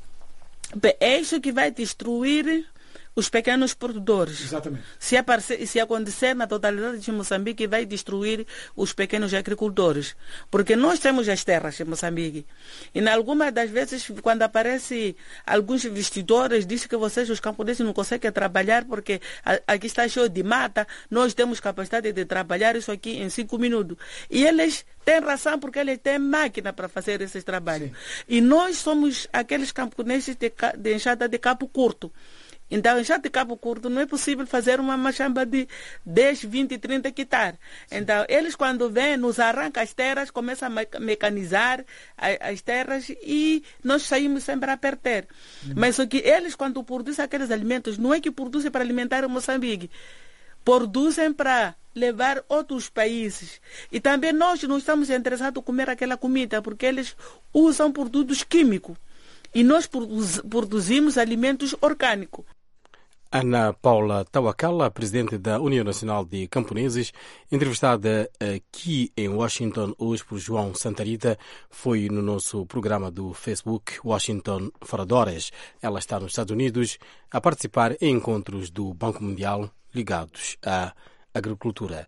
É isso que vai destruir os pequenos produtores. Exatamente. Se acontecer na totalidade de Moçambique, vai destruir os pequenos agricultores. Porque nós temos as terras em Moçambique. E em algumas das vezes, quando aparecem alguns investidores, dizem que vocês, os camponeses, não conseguem trabalhar porque aqui está cheio de mata, nós temos capacidade de trabalhar isso aqui em 5 minutos. E eles têm razão porque eles têm máquina para fazer esses trabalhos. Sim. E nós somos aqueles camponeses de enxada de cabo curto. Então, em enxada de cabo curto não é possível fazer uma machamba de 10, 20, 30 hectares. Então, eles quando vêm, nos arrancam as terras, começam a mecanizar as terras e nós saímos sempre a perder. Mas o que eles, quando produzem aqueles alimentos, não é que produzem para alimentar o Moçambique, produzem para levar outros países. E também nós não estamos interessados em comer aquela comida, porque eles usam produtos químicos. E nós produzimos alimentos orgânicos. Ana Paula Tawakala, presidente da União Nacional de Camponeses, entrevistada aqui em Washington hoje por João Santarita, foi no nosso programa do Facebook Washington Faradores. Ela está nos Estados Unidos a participar em encontros do Banco Mundial ligados à agricultura.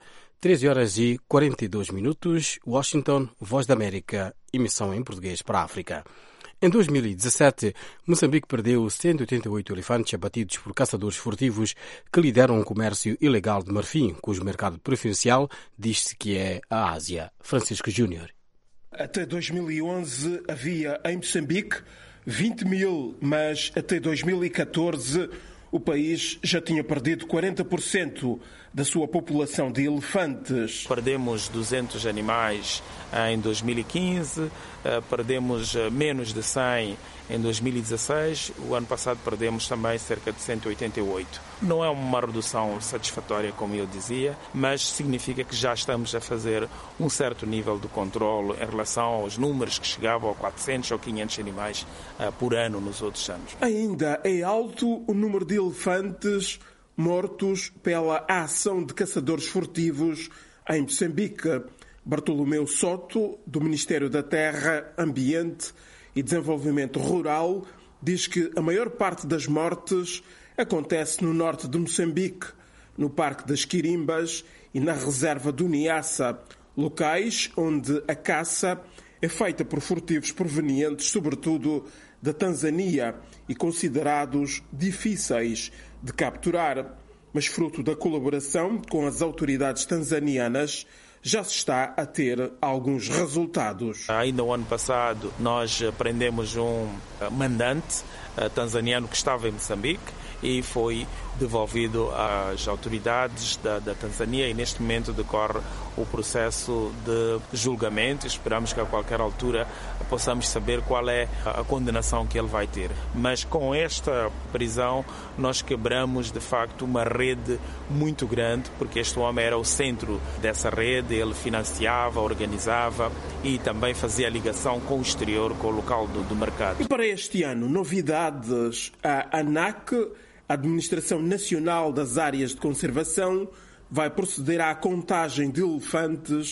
13h42, Washington, Voz da América, emissão em português para a África. Em 2017, Moçambique perdeu 188 elefantes abatidos por caçadores furtivos que lideram um comércio ilegal de marfim, cujo mercado preferencial diz-se que é a Ásia. Francisco Júnior. Até 2011 havia em Moçambique 20 mil, mas até 2014 o país já tinha perdido 40% da sua população de elefantes. Perdemos 200 animais em 2015, perdemos menos de 100 em 2016, o ano passado perdemos também cerca de 188. Não é uma redução satisfatória, como eu dizia, mas significa que já estamos a fazer um certo nível de controle em relação aos números que chegavam a 400 ou 500 animais por ano nos outros anos. Ainda é alto o número de elefantes mortos pela ação de caçadores furtivos em Moçambique. Bartolomeu Soto, do Ministério da Terra, Ambiente e Desenvolvimento Rural, diz que a maior parte das mortes acontece no norte de Moçambique, no Parque das Quirimbas e na reserva do Niassa, locais onde a caça é feita por furtivos provenientes, sobretudo, da Tanzânia e considerados difíceis de capturar. Mas, fruto da colaboração com as autoridades tanzanianas, já se está a ter alguns resultados. Ainda no ano passado, nós prendemos um mandante tanzaniano que estava em Moçambique e foi devolvido às autoridades da Tanzânia e neste momento decorre o processo de julgamento. Esperamos que a qualquer altura possamos saber qual é a condenação que ele vai ter. Mas com esta prisão nós quebramos de facto uma rede muito grande, porque este homem era o centro dessa rede, ele financiava, organizava e também fazia ligação com o exterior, com o local do mercado. E para este ano, novidades. A ANAC, a Administração Nacional das Áreas de Conservação, vai proceder à contagem de elefantes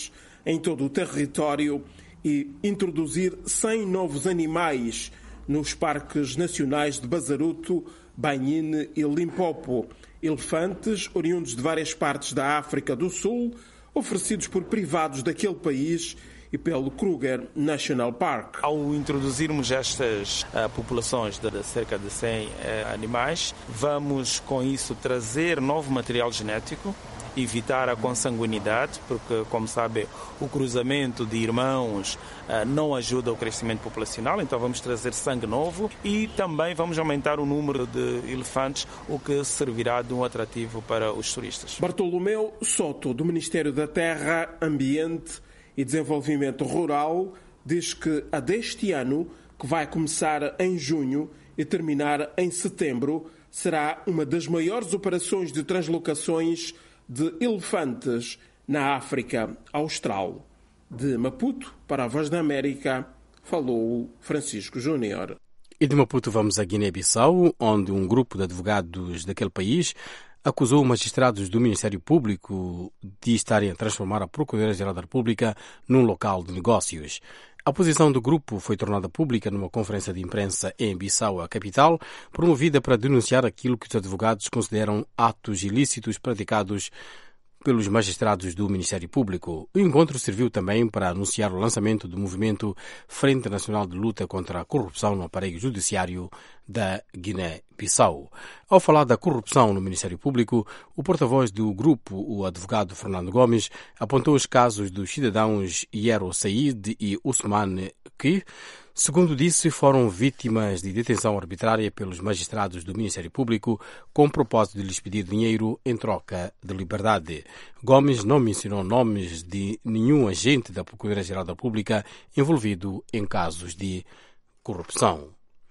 em todo o território e introduzir 100 novos animais nos parques nacionais de Bazaruto, Banhine e Limpopo. Elefantes oriundos de várias partes da África do Sul, oferecidos por privados daquele país e pelo Kruger National Park. Ao introduzirmos estas populações de cerca de 100 animais, vamos com isso trazer novo material genético, evitar a consanguinidade, porque, como sabe, o cruzamento de irmãos não ajuda ao crescimento populacional, então vamos trazer sangue novo e também vamos aumentar o número de elefantes, o que servirá de um atrativo para os turistas. Bartolomeu Soto, do Ministério da Terra, Ambiente e Desenvolvimento Rural, diz que a deste ano, que vai começar em junho e terminar em setembro, será uma das maiores operações de translocações de elefantes na África Austral. De Maputo, para a Voz da América, falou Francisco Júnior. E de Maputo vamos a Guiné-Bissau, onde um grupo de advogados daquele país acusou magistrados do Ministério Público de estarem a transformar a Procuradoria-Geral da República num local de negócios. A posição do grupo foi tornada pública numa conferência de imprensa em Bissau, a capital, promovida para denunciar aquilo que os advogados consideram atos ilícitos praticados pelos magistrados do Ministério Público. O encontro serviu também para anunciar o lançamento do movimento Frente Nacional de Luta contra a Corrupção no Aparelho Judiciário da Guiné-Bissau. Ao falar da corrupção no Ministério Público, o porta-voz do grupo, o advogado Fernando Gomes, apontou os casos dos cidadãos Yero Said e Ousmane que, segundo disse, foram vítimas de detenção arbitrária pelos magistrados do Ministério Público com o propósito de lhes pedir dinheiro em troca de liberdade. Gomes não mencionou nomes de nenhum agente da Procuradoria-Geral da República envolvido em casos de corrupção.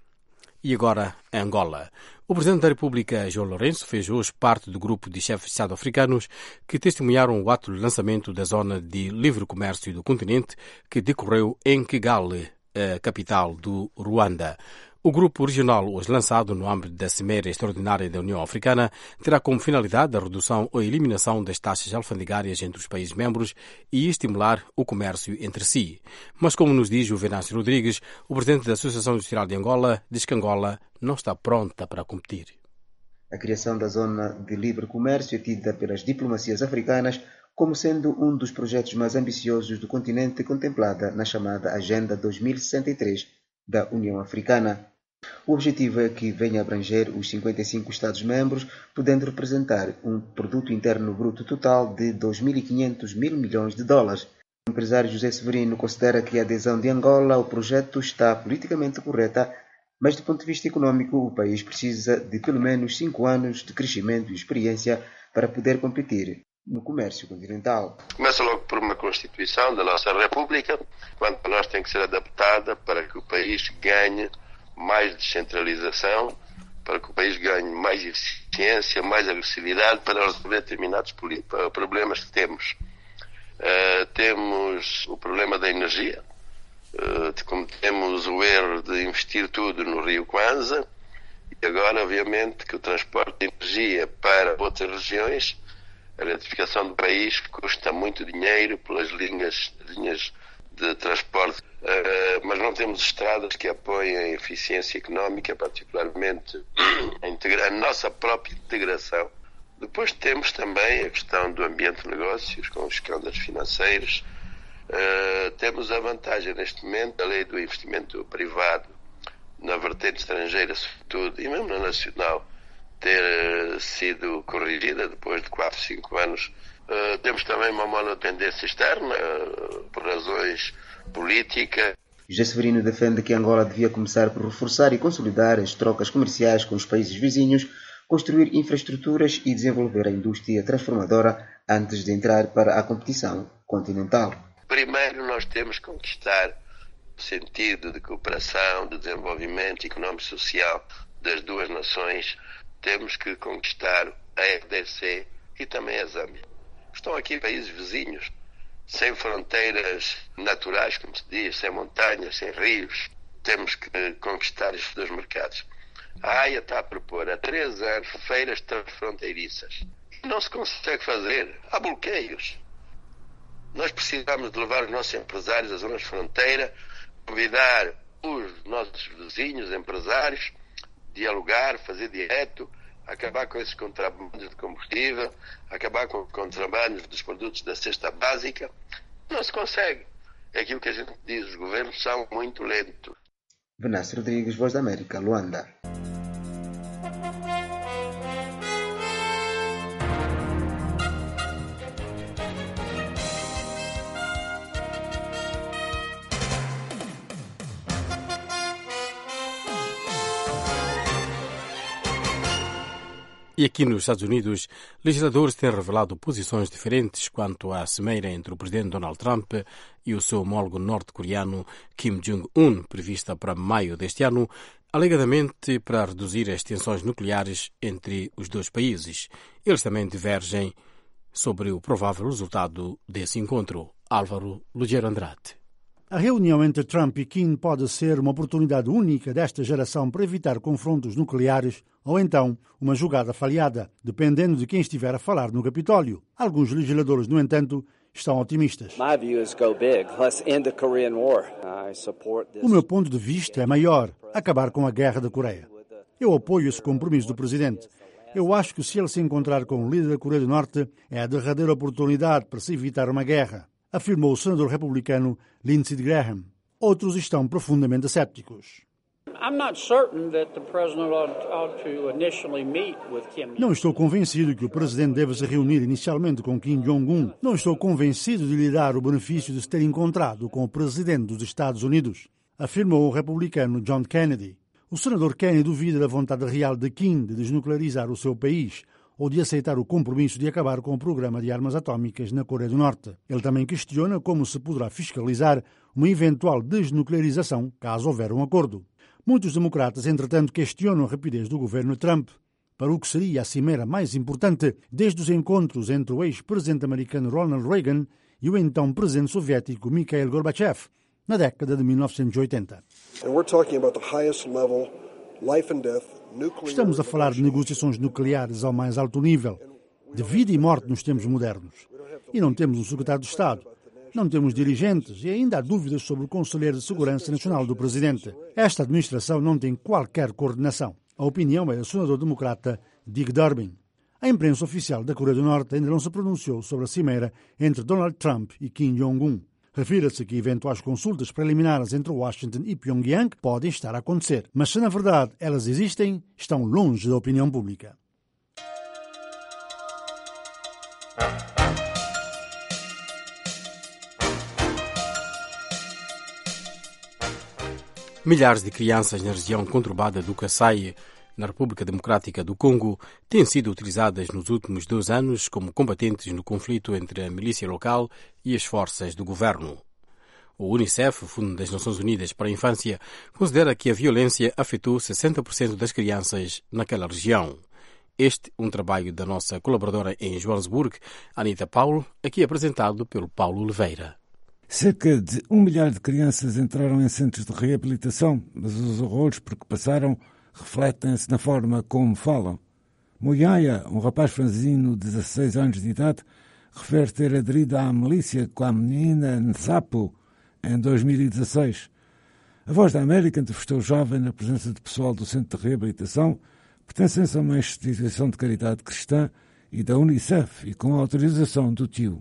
E agora, Angola. O Presidente da República, João Lourenço, fez hoje parte do grupo de chefes de Estado africanos que testemunharam o ato de lançamento da Zona de Livre Comércio do continente que decorreu em Kigali, a capital do Ruanda. O grupo regional, hoje lançado no âmbito da Cimeira Extraordinária da União Africana, terá como finalidade a redução ou eliminação das taxas alfandegárias entre os países membros e estimular o comércio entre si. Mas, como nos diz o Venâncio Rodrigues, o presidente da Associação Industrial de Angola, diz que Angola não está pronta para competir. A criação da Zona de Livre Comércio é tida pelas diplomacias africanas como sendo um dos projetos mais ambiciosos do continente, contemplada na chamada Agenda 2063 da União Africana. O objetivo é que venha abranger os 55 Estados-membros, podendo representar um produto interno bruto total de 2.500 mil milhões de dólares. O empresário José Severino considera que a adesão de Angola ao projeto está politicamente correta, mas do ponto de vista econômico o país precisa de pelo menos 5 anos de crescimento e experiência para poder competir no comércio continental. Começa logo por uma Constituição da nossa República, quanto para nós tem que ser adaptada para que o país ganhe mais descentralização, para que o país ganhe mais eficiência, mais agressividade para resolver determinados problemas que temos. Temos o problema da energia, como temos o erro de investir tudo no Rio Kwanza, e agora, obviamente, que o transporte de energia para outras regiões, a eletrificação do país custa muito dinheiro pelas linhas de transporte, mas não temos estradas que apoiem a eficiência económica, particularmente a nossa própria integração. Depois temos também a questão do ambiente de negócios, com os escândalos financeiros. Temos a vantagem neste momento da lei do investimento privado na vertente estrangeira, sobretudo, e mesmo na nacional, ter sido corrigida depois de 4, 5 anos. Temos também uma monodependência externa, por razões políticas. José Severino defende que Angola devia começar por reforçar e consolidar as trocas comerciais com os países vizinhos, construir infraestruturas e desenvolver a indústria transformadora antes de entrar para a competição continental. Primeiro nós temos que conquistar o sentido de cooperação, de desenvolvimento económico e social das duas nações. Temos que conquistar a RDC e também a Zâmbia. Estão aqui países vizinhos, sem fronteiras naturais, como se diz, sem montanhas, sem rios. Temos que conquistar estes dois mercados. A AIA está a propor há 3 anos feiras transfronteiriças. Não se consegue fazer. Há bloqueios. Nós precisamos de levar os nossos empresários às zonas de fronteira, convidar os nossos vizinhos, empresários, dialogar, fazer direto, acabar com esses contrabandos de combustível, acabar com os contrabandos dos produtos da cesta básica. Não se consegue. É aquilo que a gente diz, os governos são muito lentos. Venâncio Rodrigues, Voz da América, Luanda. E aqui nos Estados Unidos, legisladores têm revelado posições diferentes quanto à cimeira entre o presidente Donald Trump e o seu homólogo norte-coreano Kim Jong-un, prevista para maio deste ano, alegadamente para reduzir as tensões nucleares entre os dois países. Eles também divergem sobre o provável resultado desse encontro. Álvaro Lugero Andrade. A reunião entre Trump e Kim pode ser uma oportunidade única desta geração para evitar confrontos nucleares ou então uma jogada falhada, dependendo de quem estiver a falar no Capitólio. Alguns legisladores, no entanto, estão otimistas. O meu ponto de vista é maior, acabar com a guerra da Coreia. Eu apoio esse compromisso do presidente. Eu acho que se ele se encontrar com o líder da Coreia do Norte, é a derradeira oportunidade para se evitar uma guerra, afirmou o senador republicano Lindsey Graham. Outros estão profundamente céticos. Não estou convencido que o presidente deva se reunir inicialmente com Kim Jong-un. Não estou convencido de lhe dar o benefício de se ter encontrado com o presidente dos Estados Unidos, afirmou o republicano John Kennedy. O senador Kennedy duvida da vontade real de Kim de desnuclearizar o seu país ou de aceitar o compromisso de acabar com o programa de armas atómicas na Coreia do Norte. Ele também questiona como se poderá fiscalizar uma eventual desnuclearização caso houver um acordo. Muitos democratas, entretanto, questionam a rapidez do governo Trump para o que seria a cimeira mais importante desde os encontros entre o ex-presidente americano Ronald Reagan e o então presidente soviético Mikhail Gorbachev, na década de 1980. Estamos a falar de negociações nucleares ao mais alto nível, de vida e morte nos tempos modernos. E não temos um secretário de Estado, não temos dirigentes e ainda há dúvidas sobre o Conselheiro de Segurança Nacional do Presidente. Esta administração não tem qualquer coordenação. A opinião é do senador democrata Dick Durbin. A imprensa oficial da Coreia do Norte ainda não se pronunciou sobre a cimeira entre Donald Trump e Kim Jong-un. Refira-se que eventuais consultas preliminares entre Washington e Pyongyang podem estar a acontecer, mas se na verdade elas existem, estão longe da opinião pública. Milhares de crianças na região conturbada do Kasai, na República Democrática do Congo, têm sido utilizadas nos últimos 2 anos como combatentes no conflito entre a milícia local e as forças do governo. O Unicef, o Fundo das Nações Unidas para a Infância, considera que a violência afetou 60% das crianças naquela região. Este é um trabalho da nossa colaboradora em Joanesburgo, Anita Paulo, aqui apresentado pelo Paulo Oliveira. Cerca de 1 milhar de crianças entraram em centros de reabilitação, mas os horrores por que passaram refletem-se na forma como falam. Moyaya, um rapaz franzino de 16 anos de idade, refere ter aderido à milícia com a menina Nsapo em 2016. A Voz da América entrevistou o jovem na presença de pessoal do centro de reabilitação, pertencente a uma instituição de caridade cristã e da Unicef e com a autorização do tio.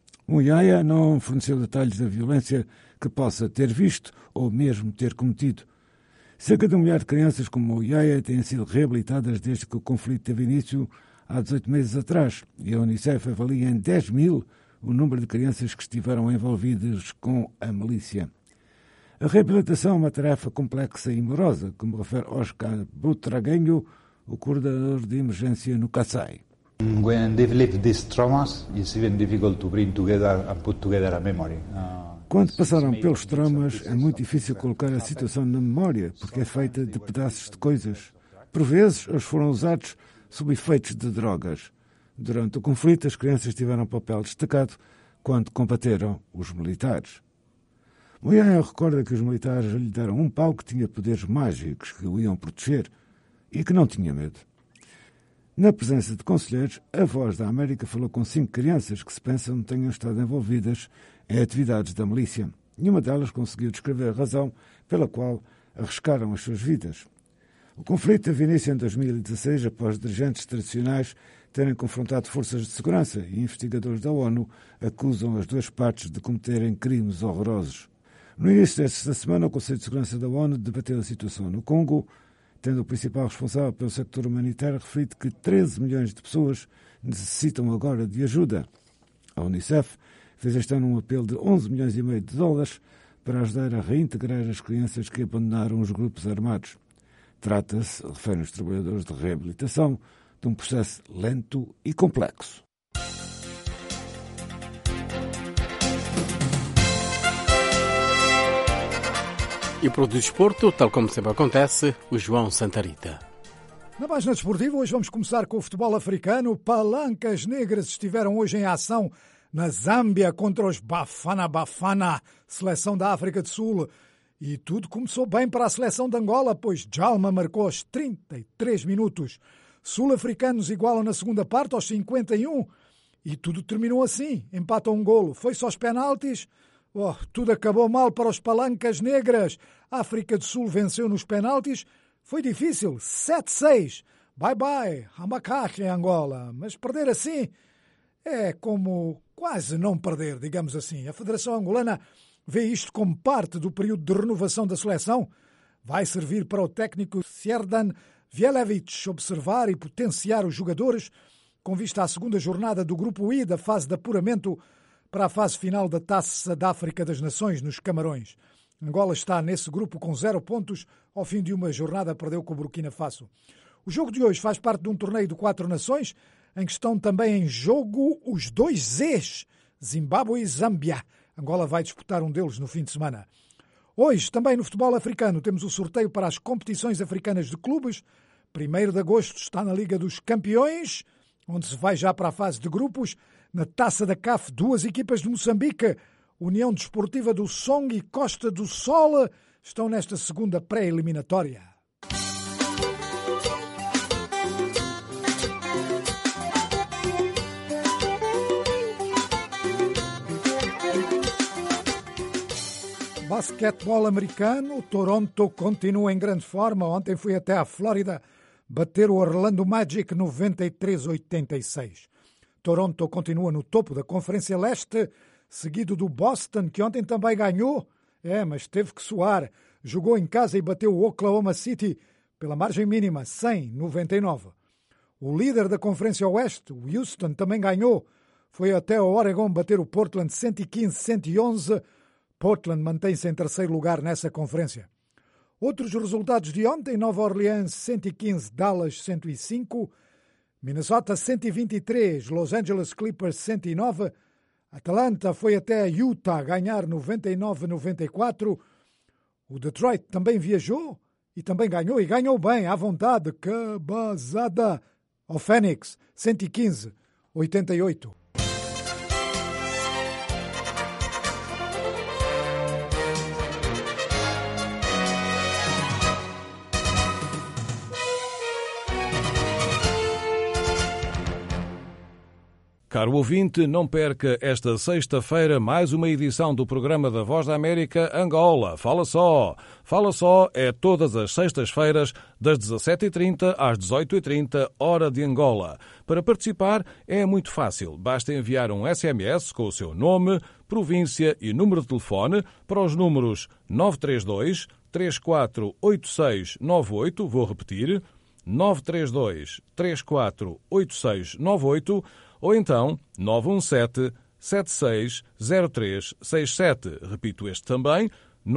Moyaya não forneceu detalhes da violência que possa ter visto ou mesmo ter cometido. Cerca de 1 milhar de crianças como Moyaya têm sido reabilitadas desde que o conflito teve início há 18 meses atrás e a Unicef avalia em 10 mil o número de crianças que estiveram envolvidas com a milícia. A reabilitação é uma tarefa complexa e morosa, como refere Oscar Butragueño, o coordenador de emergência no Kasai. When they've lived these traumas, it's even difficult to bring together and put together a memory. Quando passaram pelos traumas, é muito difícil colocar a situação na memória, porque é feita de pedaços de coisas. Por vezes, eles foram usados sob efeitos de drogas. Durante o conflito, as crianças tiveram um papel destacado quando combateram os militares. Moyaya recorda que os militares lhe deram um pau que tinha poderes mágicos que o iam proteger e que não tinha medo. Na presença de conselheiros, a Voz da América falou com 5 crianças que se pensam tenham estado envolvidas em atividades da milícia. Nenhuma delas conseguiu descrever a razão pela qual arriscaram as suas vidas. O conflito teve início em 2016, após dirigentes tradicionais terem confrontado forças de segurança, e investigadores da ONU acusam as duas partes de cometerem crimes horrorosos. No início desta semana, o Conselho de Segurança da ONU debateu a situação no Congo, tendo o principal responsável pelo sector humanitário referido que 13 milhões de pessoas necessitam agora de ajuda. A Unicef fez este ano um apelo de 11 milhões e meio de dólares para ajudar a reintegrar as crianças que abandonaram os grupos armados. Trata-se, referem os trabalhadores de reabilitação, de um processo lento e complexo. E para o desporto, tal como sempre acontece, o João Santarita. Na página desportiva, hoje vamos começar com o futebol africano. Palancas Negras estiveram hoje em ação na Zâmbia contra os Bafana Bafana, seleção da África do Sul. E tudo começou bem para a seleção de Angola, pois Djalma marcou aos 33 minutos. Sul-africanos igualam na segunda parte aos 51 e tudo terminou assim, empate a um golo. Foi só os penaltis. Tudo acabou mal para os Palancas Negras. A África do Sul venceu nos penaltis. Foi difícil, 7-6. Bye-bye, Ambakache em Angola. Mas perder assim é como quase não perder, digamos assim. A Federação Angolana vê isto como parte do período de renovação da seleção. Vai servir para o técnico Sjerdan Vjelevic observar e potenciar os jogadores com vista à segunda jornada do Grupo I da fase de apuramento para a fase final da Taça da África das Nações nos Camarões. Angola está nesse grupo com 0 pontos. Ao fim de uma jornada perdeu com o Burkina Faso. O jogo de hoje faz parte de um torneio de 4 nações em que estão também em jogo os 2 Zs, Zimbábue e Zâmbia. Angola vai disputar um deles no fim de semana. Hoje, também no futebol africano, temos o sorteio para as competições africanas de clubes. 1º de agosto está na Liga dos Campeões, onde se vai já para a fase de grupos. Na Taça da CAF, 2 equipas de Moçambique, União Desportiva do Song e Costa do Sol, estão nesta segunda pré-eliminatória. Basquetebol americano, Toronto continua em grande forma. Ontem foi até a Flórida bater o Orlando Magic 93-86. Toronto continua no topo da Conferência Leste, seguido do Boston, que ontem também ganhou, mas teve que suar. Jogou em casa e bateu o Oklahoma City pela margem mínima, 100-99. O líder da Conferência Oeste, o Houston, também ganhou. Foi até o Oregon bater o Portland 115-111. Portland mantém-se em terceiro lugar nessa conferência. Outros resultados de ontem: Nova Orleans 115, Dallas 105, Minnesota 123, Los Angeles Clippers 109, Atlanta foi até Utah ganhar 99-94, o Detroit também viajou e também ganhou, e ganhou bem, à vontade, cabazada, ao Phoenix 115-88. Caro ouvinte, não perca esta sexta-feira mais uma edição do programa da Voz da América Angola. Fala Só! Fala Só é todas as sextas-feiras, das 17h30 às 18h30, hora de Angola. Para participar é muito fácil. Basta enviar um SMS com o seu nome, província e número de telefone para os números 932 348698, vou repetir, 932 348698, ou então 917-760367. Repito este também,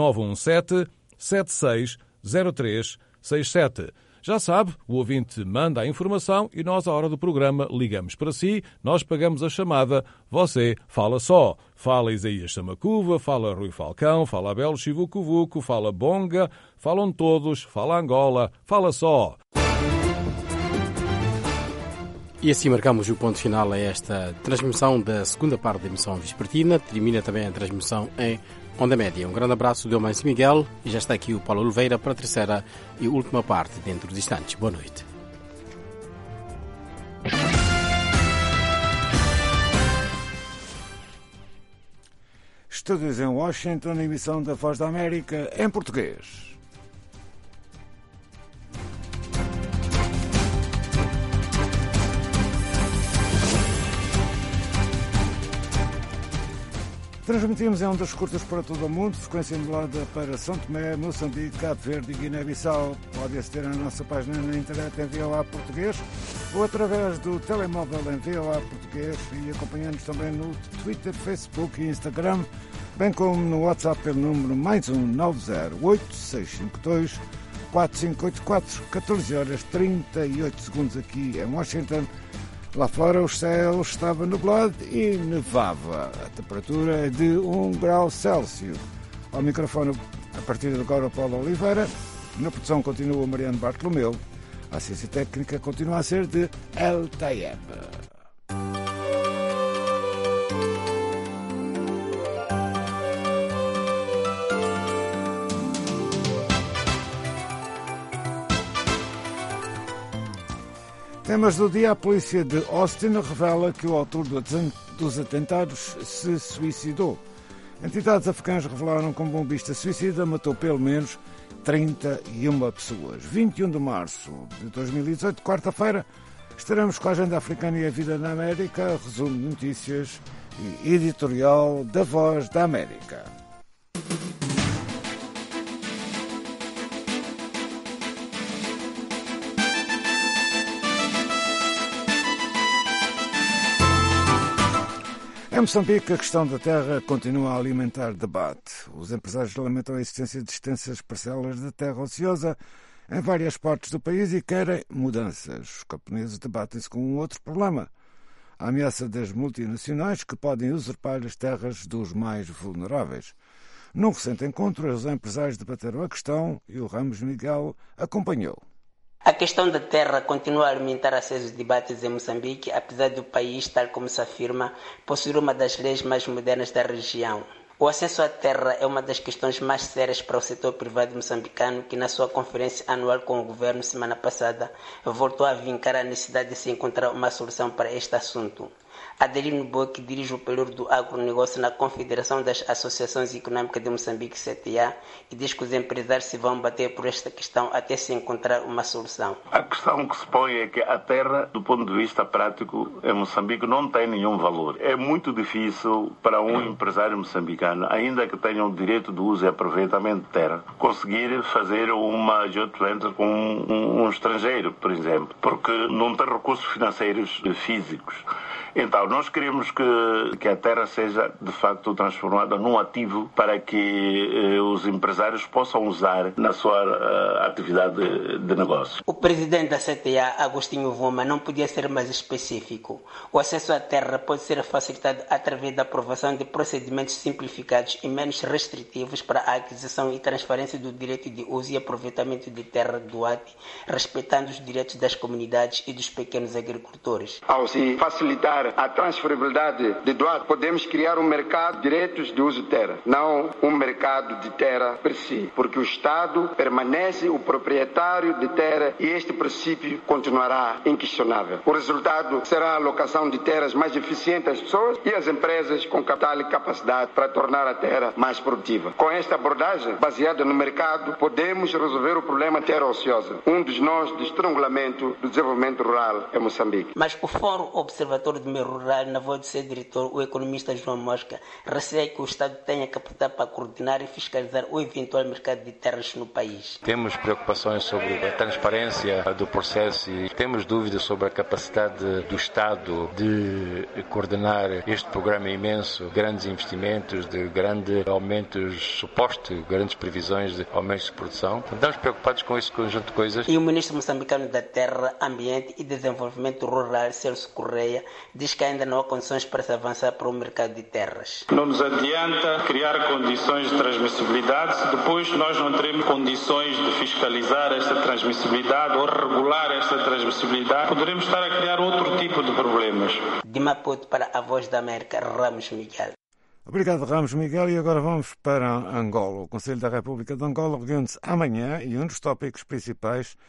917-760367. Já sabe, o ouvinte manda a informação e nós, à hora do programa, ligamos para si, nós pagamos a chamada, você fala só. Fala Isaías Samacuva, fala Rui Falcão, fala Abel Chivucuvuco, fala Bonga, falam todos, fala Angola, fala só. E assim marcamos o ponto final a esta transmissão da segunda parte da emissão vespertina. Termina também a transmissão em Onda Média. Um grande abraço do Mãe Miguel e já está aqui o Paulo Oliveira para a terceira e última parte dentro de instantes. Boa noite. estúdios em Washington, a emissão da Voz da América em português. Transmitimos em ondas curtas para todo o mundo, frequência modulada para São Tomé, Moçambique, Cabo Verde e Guiné-Bissau. Pode aceder à nossa página na internet em VOA Português ou através do telemóvel em VOA Português e acompanhando-nos também no Twitter, Facebook e Instagram, bem como no WhatsApp pelo número +1 908 652 4584, 14 horas 38 segundos aqui em Washington. Lá fora o céu estava nublado e nevava. A temperatura é de 1 grau Celsius. Ao microfone, a partir de agora, Paulo Oliveira. Na produção continua Mariano Bartolomeu. A assistência técnica continua a ser de El Tayeb. Temas do dia: a polícia de Austin revela que o autor dos atentados se suicidou. Entidades africanas revelaram que um bombista suicida matou pelo menos 31 pessoas. 21 de março de 2018, quarta-feira, estaremos com a Agenda Africana e a Vida na América, resumo de notícias e editorial da Voz da América. Em Moçambique, a questão da terra continua a alimentar debate. Os empresários lamentam a existência de extensas parcelas de terra ociosa em várias partes do país e querem mudanças. Os camponeses debatem-se com um outro problema: a ameaça das multinacionais que podem usurpar as terras dos mais vulneráveis. Num recente encontro, os empresários debateram a questão e o Ramos Miguel acompanhou. A questão da terra continua a alimentar acesos debates em Moçambique, apesar do país, tal como se afirma, possuir uma das leis mais modernas da região. O acesso à terra é uma das questões mais sérias para o setor privado moçambicano, que na sua conferência anual com o governo semana passada voltou a vincar a necessidade de se encontrar uma solução para este assunto. Adelino Boa, que dirige o período do agronegócio na Confederação das Associações Econômicas de Moçambique, CTA, e diz que os empresários se vão bater por esta questão até se encontrar uma solução. A questão que se põe é que a terra, do ponto de vista prático, em Moçambique não tem nenhum valor. É muito difícil para um empresário moçambicano, ainda que tenha o direito de uso e aproveitamento de terra, conseguir fazer uma joint venture com um estrangeiro, por exemplo, porque não tem recursos financeiros físicos. Então, nós queremos que a terra seja, de facto, transformada num ativo para que os empresários possam usar na sua atividade de negócio. O presidente da CTA, Agostinho Vuma, não podia ser mais específico. O acesso à terra pode ser facilitado através da aprovação de procedimentos simplificados e menos restritivos para a aquisição e transferência do direito de uso e aproveitamento de terra do ATI, respeitando os direitos das comunidades e dos pequenos agricultores. Ao se facilitar a transferibilidade de doados, podemos criar um mercado de direitos de uso de terra, não um mercado de terra per si, porque o Estado permanece o proprietário de terra e este princípio continuará inquestionável. O resultado será a alocação de terras mais eficiente às pessoas e às empresas com capital e capacidade para tornar a terra mais produtiva. Com esta abordagem, baseada no mercado, podemos resolver o problema terra ociosa, um dos nós do estrangulamento do desenvolvimento rural em Moçambique. Mas o Fórum Observatório do Meio Rural, na voz do seu diretor, o economista João Mosca, receia que o Estado tenha capacidade para coordenar e fiscalizar o eventual mercado de terras no país. Temos preocupações sobre a transparência do processo e temos dúvidas sobre a capacidade do Estado de coordenar este programa imenso, grandes investimentos, de grandes aumentos supostos, grandes previsões de aumentos de produção. Estamos preocupados com esse conjunto de coisas. E o ministro moçambicano da Terra, Ambiente e Desenvolvimento Rural, Celso Correia, diz que ainda não há condições para se avançar para o mercado de terras. Não nos adianta criar condições de transmissibilidade se depois nós não teremos condições de fiscalizar esta transmissibilidade ou regular esta transmissibilidade. Poderemos estar a criar outro tipo de problemas. De Maputo para a Voz da América, Ramos Miguel. Obrigado, Ramos Miguel. E agora vamos para Angola. O Conselho da República de Angola reúne-se amanhã e um dos tópicos principais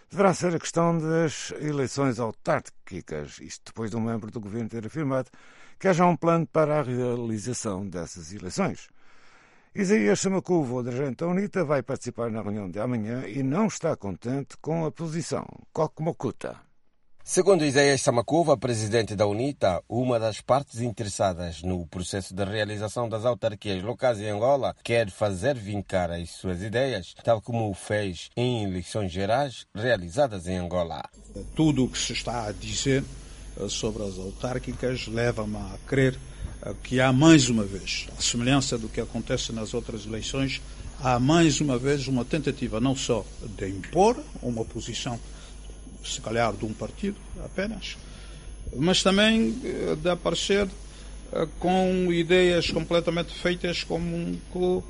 deverá ser a questão das eleições autárquicas, isto depois de um membro do governo ter afirmado que haja um plano para a realização dessas eleições. Isaías Samacuva, o dirigente da UNITA, vai participar na reunião de amanhã e não está contente com a posição. Kokmokuta. Segundo Isaías Samacuva, presidente da UNITA, uma das partes interessadas no processo de realização das autarquias locais em Angola quer fazer vincar as suas ideias, tal como o fez em eleições gerais realizadas em Angola. Tudo o que se está a dizer sobre as autárquicas leva-me a crer que há mais uma vez, à semelhança do que acontece nas outras eleições, há mais uma vez uma tentativa não só de impor uma posição, se calhar de um partido apenas, mas também de aparecer com ideias completamente feitas como que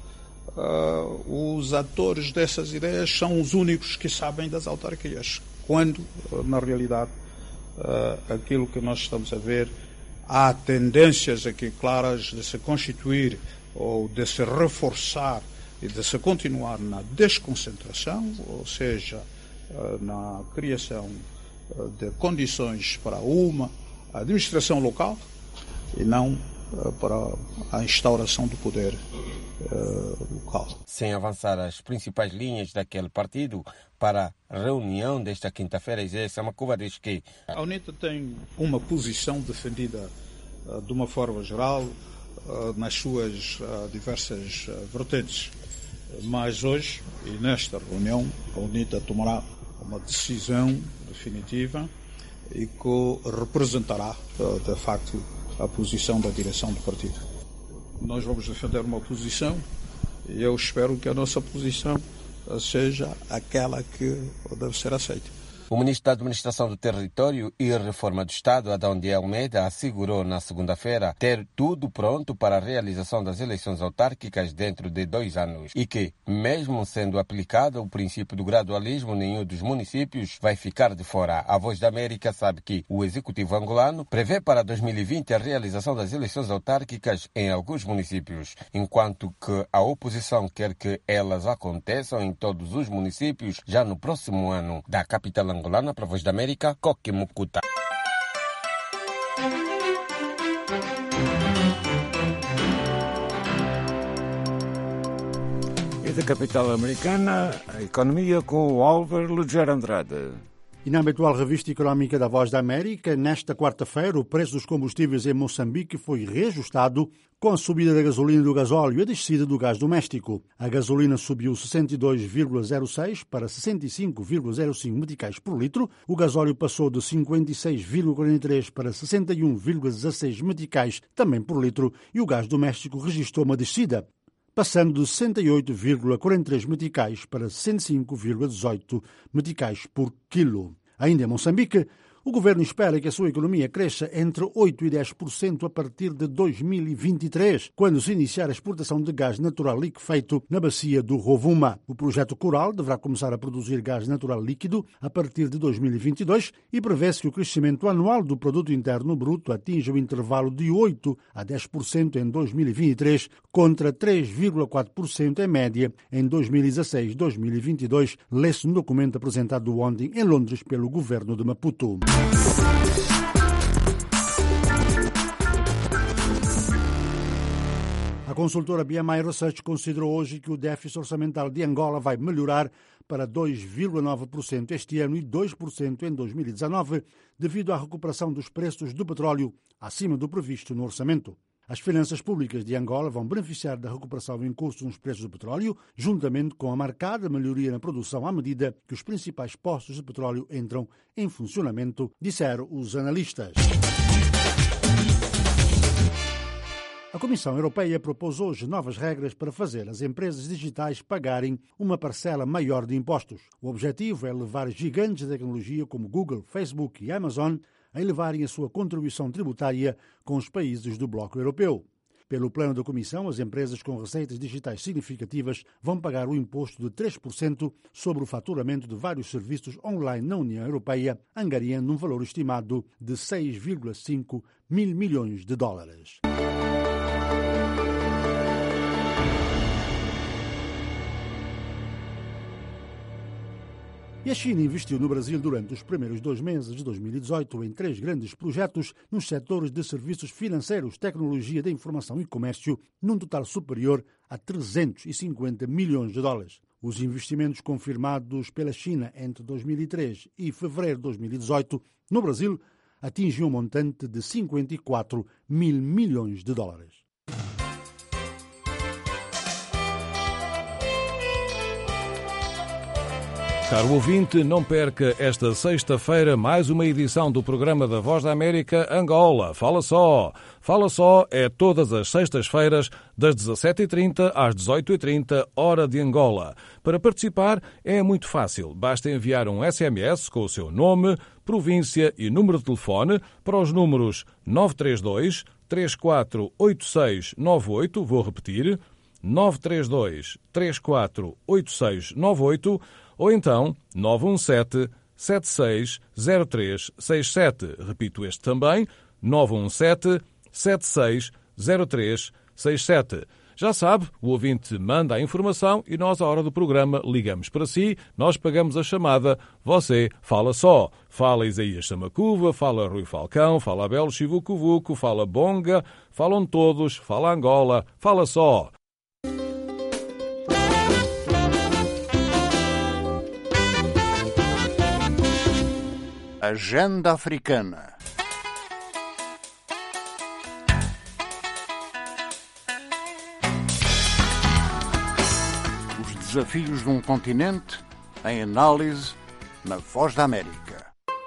os atores dessas ideias são os únicos que sabem das autarquias, quando, na realidade, aquilo que nós estamos a ver, há tendências aqui claras de se constituir ou de se reforçar e de se continuar na desconcentração, ou seja, na criação de condições para uma administração local e não para a instauração do poder local. Sem avançar as principais linhas daquele partido para a reunião desta quinta-feira, Isaías Samacuva diz que a UNITA tem uma posição defendida de uma forma geral nas suas diversas vertentes, mas hoje e nesta reunião a UNITA tomará uma decisão definitiva e que representará de facto a posição da direção do partido. Nós vamos defender uma posição e eu espero que a nossa posição seja aquela que deve ser aceita. O ministro da Administração do Território e Reforma do Estado, Adão de Almeida, assegurou na segunda-feira ter tudo pronto para a realização das eleições autárquicas dentro de 2 anos e que, mesmo sendo aplicado o princípio do gradualismo, nenhum dos municípios vai ficar de fora. A Voz da América sabe que o Executivo angolano prevê para 2020 a realização das eleições autárquicas em alguns municípios, enquanto que a oposição quer que elas aconteçam em todos os municípios já no próximo ano. Da capital angolana, para a Voz da América, Kokmokuta. E da capital americana, a economia com o Álvaro Lugero Andrade. E na habitual revista económica da Voz da América, nesta quarta-feira, o preço dos combustíveis em Moçambique foi reajustado com a subida da gasolina e do gasóleo e a descida do gás doméstico. A gasolina subiu 62,06 para 65,05 meticais por litro, o gasóleo passou de 56,43 para 61,16 meticais também por litro e o gás doméstico registrou uma descida, passando de 68,43 meticais para 105,18 meticais por quilo. Ainda em Moçambique, o governo espera que a sua economia cresça entre 8% e 10% a partir de 2023, quando se iniciar a exportação de gás natural liquefeito na bacia do Rovuma. O projeto Coral deverá começar a produzir gás natural líquido a partir de 2022 e prevê-se que o crescimento anual do produto interno bruto atinja o intervalo de 8% a 10% em 2023, contra 3,4% em média em 2016-2022, lê-se no documento apresentado ontem em Londres pelo governo de Maputo. A consultora BMI Research considerou hoje que o déficit orçamental de Angola vai melhorar para 2,9% este ano e 2% em 2019, devido à recuperação dos preços do petróleo acima do previsto no orçamento. As finanças públicas de Angola vão beneficiar da recuperação em curso nos preços do petróleo, juntamente com a marcada melhoria na produção à medida que os principais postos de petróleo entram em funcionamento, disseram os analistas. A Comissão Europeia propôs hoje novas regras para fazer as empresas digitais pagarem uma parcela maior de impostos. O objetivo é levar gigantes da tecnologia como Google, Facebook e Amazon a elevarem a sua contribuição tributária com os países do bloco europeu. Pelo plano da Comissão, as empresas com receitas digitais significativas vão pagar o imposto de 3% sobre o faturamento de vários serviços online na União Europeia, angariando um valor estimado de 6,5 mil milhões de dólares. E a China investiu no Brasil durante os primeiros 2 meses de 2018 em 3 grandes projetos nos setores de serviços financeiros, tecnologia da informação e comércio, num total superior a 350 milhões de dólares. Os investimentos confirmados pela China entre 2003 e fevereiro de 2018 no Brasil atingiam um montante de 54 mil milhões de dólares. Caro ouvinte, não perca esta sexta-feira mais uma edição do programa da Voz da América Angola. Fala só! Fala só é todas as sextas-feiras das 17h30 às 18h30, hora de Angola. Para participar é muito fácil. Basta enviar um SMS com o seu nome, província e número de telefone para os números 932 348698, vou repetir, 932 348698, ou então 917-760367. Repito este também, 917-760367. Já sabe, o ouvinte manda a informação e nós, à hora do programa, ligamos para si, nós pagamos a chamada, você fala só. Fala Isaías Samacuva, fala Rui Falcão, fala Abel Chivucuvuco, fala Bonga, falam todos, fala Angola, fala só. Agenda Africana. Os desafios de um continente em análise na Voz da América.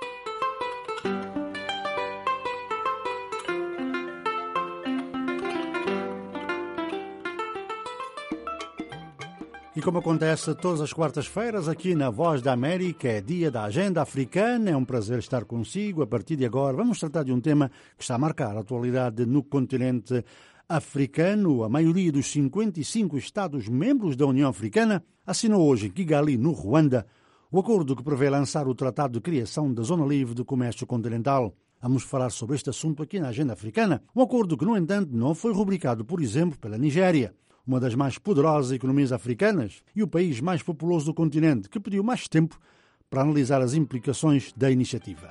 E como acontece todas as quartas-feiras aqui na Voz da América, é dia da Agenda Africana. É um prazer estar consigo. A partir de agora vamos tratar de um tema que está a marcar a atualidade no continente africano. A maioria dos 55 Estados-membros da União Africana assinou hoje em Kigali, no Ruanda, o acordo que prevê lançar o Tratado de Criação da Zona Livre de Comércio Continental. Vamos falar sobre este assunto aqui na Agenda Africana. Um acordo que, no entanto, não foi rubricado, por exemplo, pela Nigéria, uma das mais poderosas economias africanas e o país mais populoso do continente, que pediu mais tempo para analisar as implicações da iniciativa.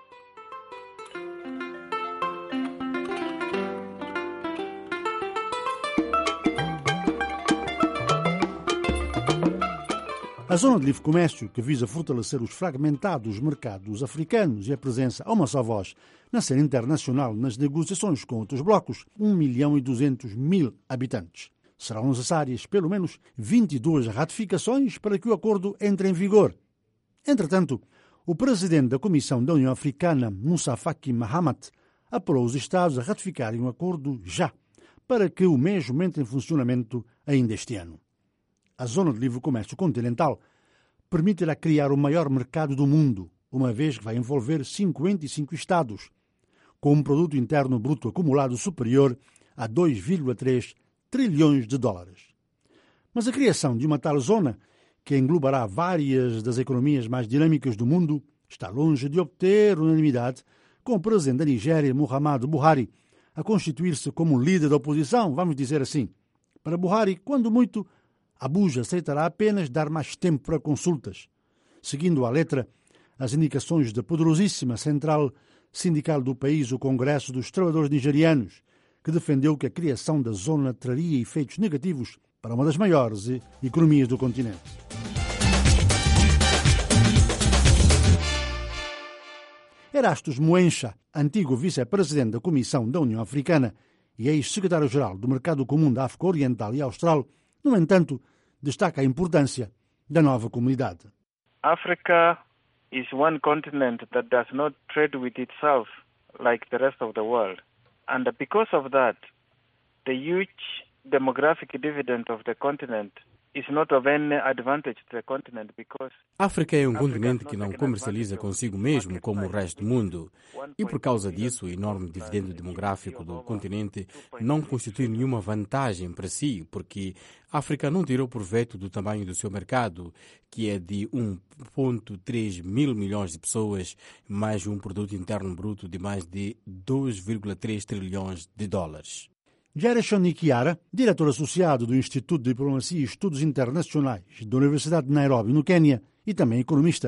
A Zona de Livre Comércio, que visa fortalecer os fragmentados mercados africanos e a presença a uma só voz na cena internacional nas negociações com outros blocos, 1.200.000 habitantes. Serão necessárias pelo menos 22 ratificações para que o acordo entre em vigor. Entretanto, o presidente da Comissão da União Africana, Moussa Faki Mahamat, apelou os Estados a ratificarem o acordo já, para que o mesmo entre em funcionamento ainda este ano. A Zona de Livre Comércio Continental permitirá criar o maior mercado do mundo, uma vez que vai envolver 55 Estados, com um produto interno bruto acumulado superior a 2,3 trilhões de dólares. Mas a criação de uma tal zona, que englobará várias das economias mais dinâmicas do mundo, está longe de obter unanimidade, com o presidente da Nigéria, Muhammadu Buhari, a constituir-se como líder da oposição, vamos dizer assim. Para Buhari, quando muito, Abuja aceitará apenas dar mais tempo para consultas, seguindo à letra as indicações da poderosíssima central sindical do país, o Congresso dos Trabalhadores Nigerianos, que defendeu que a criação da zona traria efeitos negativos para uma das maiores economias do continente. Erastus Moencha, antigo vice-presidente da Comissão da União Africana e ex-secretário-geral do Mercado Comum da África Oriental e Austral, no entanto, destaca a importância da nova comunidade. Africa is one continent that does not trade with itself like the rest of the world. And because of that, the huge demographic dividend of the continent is not of any advantage to the continent because a África é um continente que não comercializa consigo mesmo como o resto do mundo. E por causa disso, o enorme dividendo demográfico do continente não constitui nenhuma vantagem para si, porque a África não tirou proveito do tamanho do seu mercado, que é de 1,3 mil milhões de pessoas, mais um produto interno bruto de mais de 2,3 trilhões de dólares. Gershon Nikiara, diretor associado do Instituto de Diplomacia e Estudos Internacionais da Universidade de Nairobi, no Quênia, e também economista,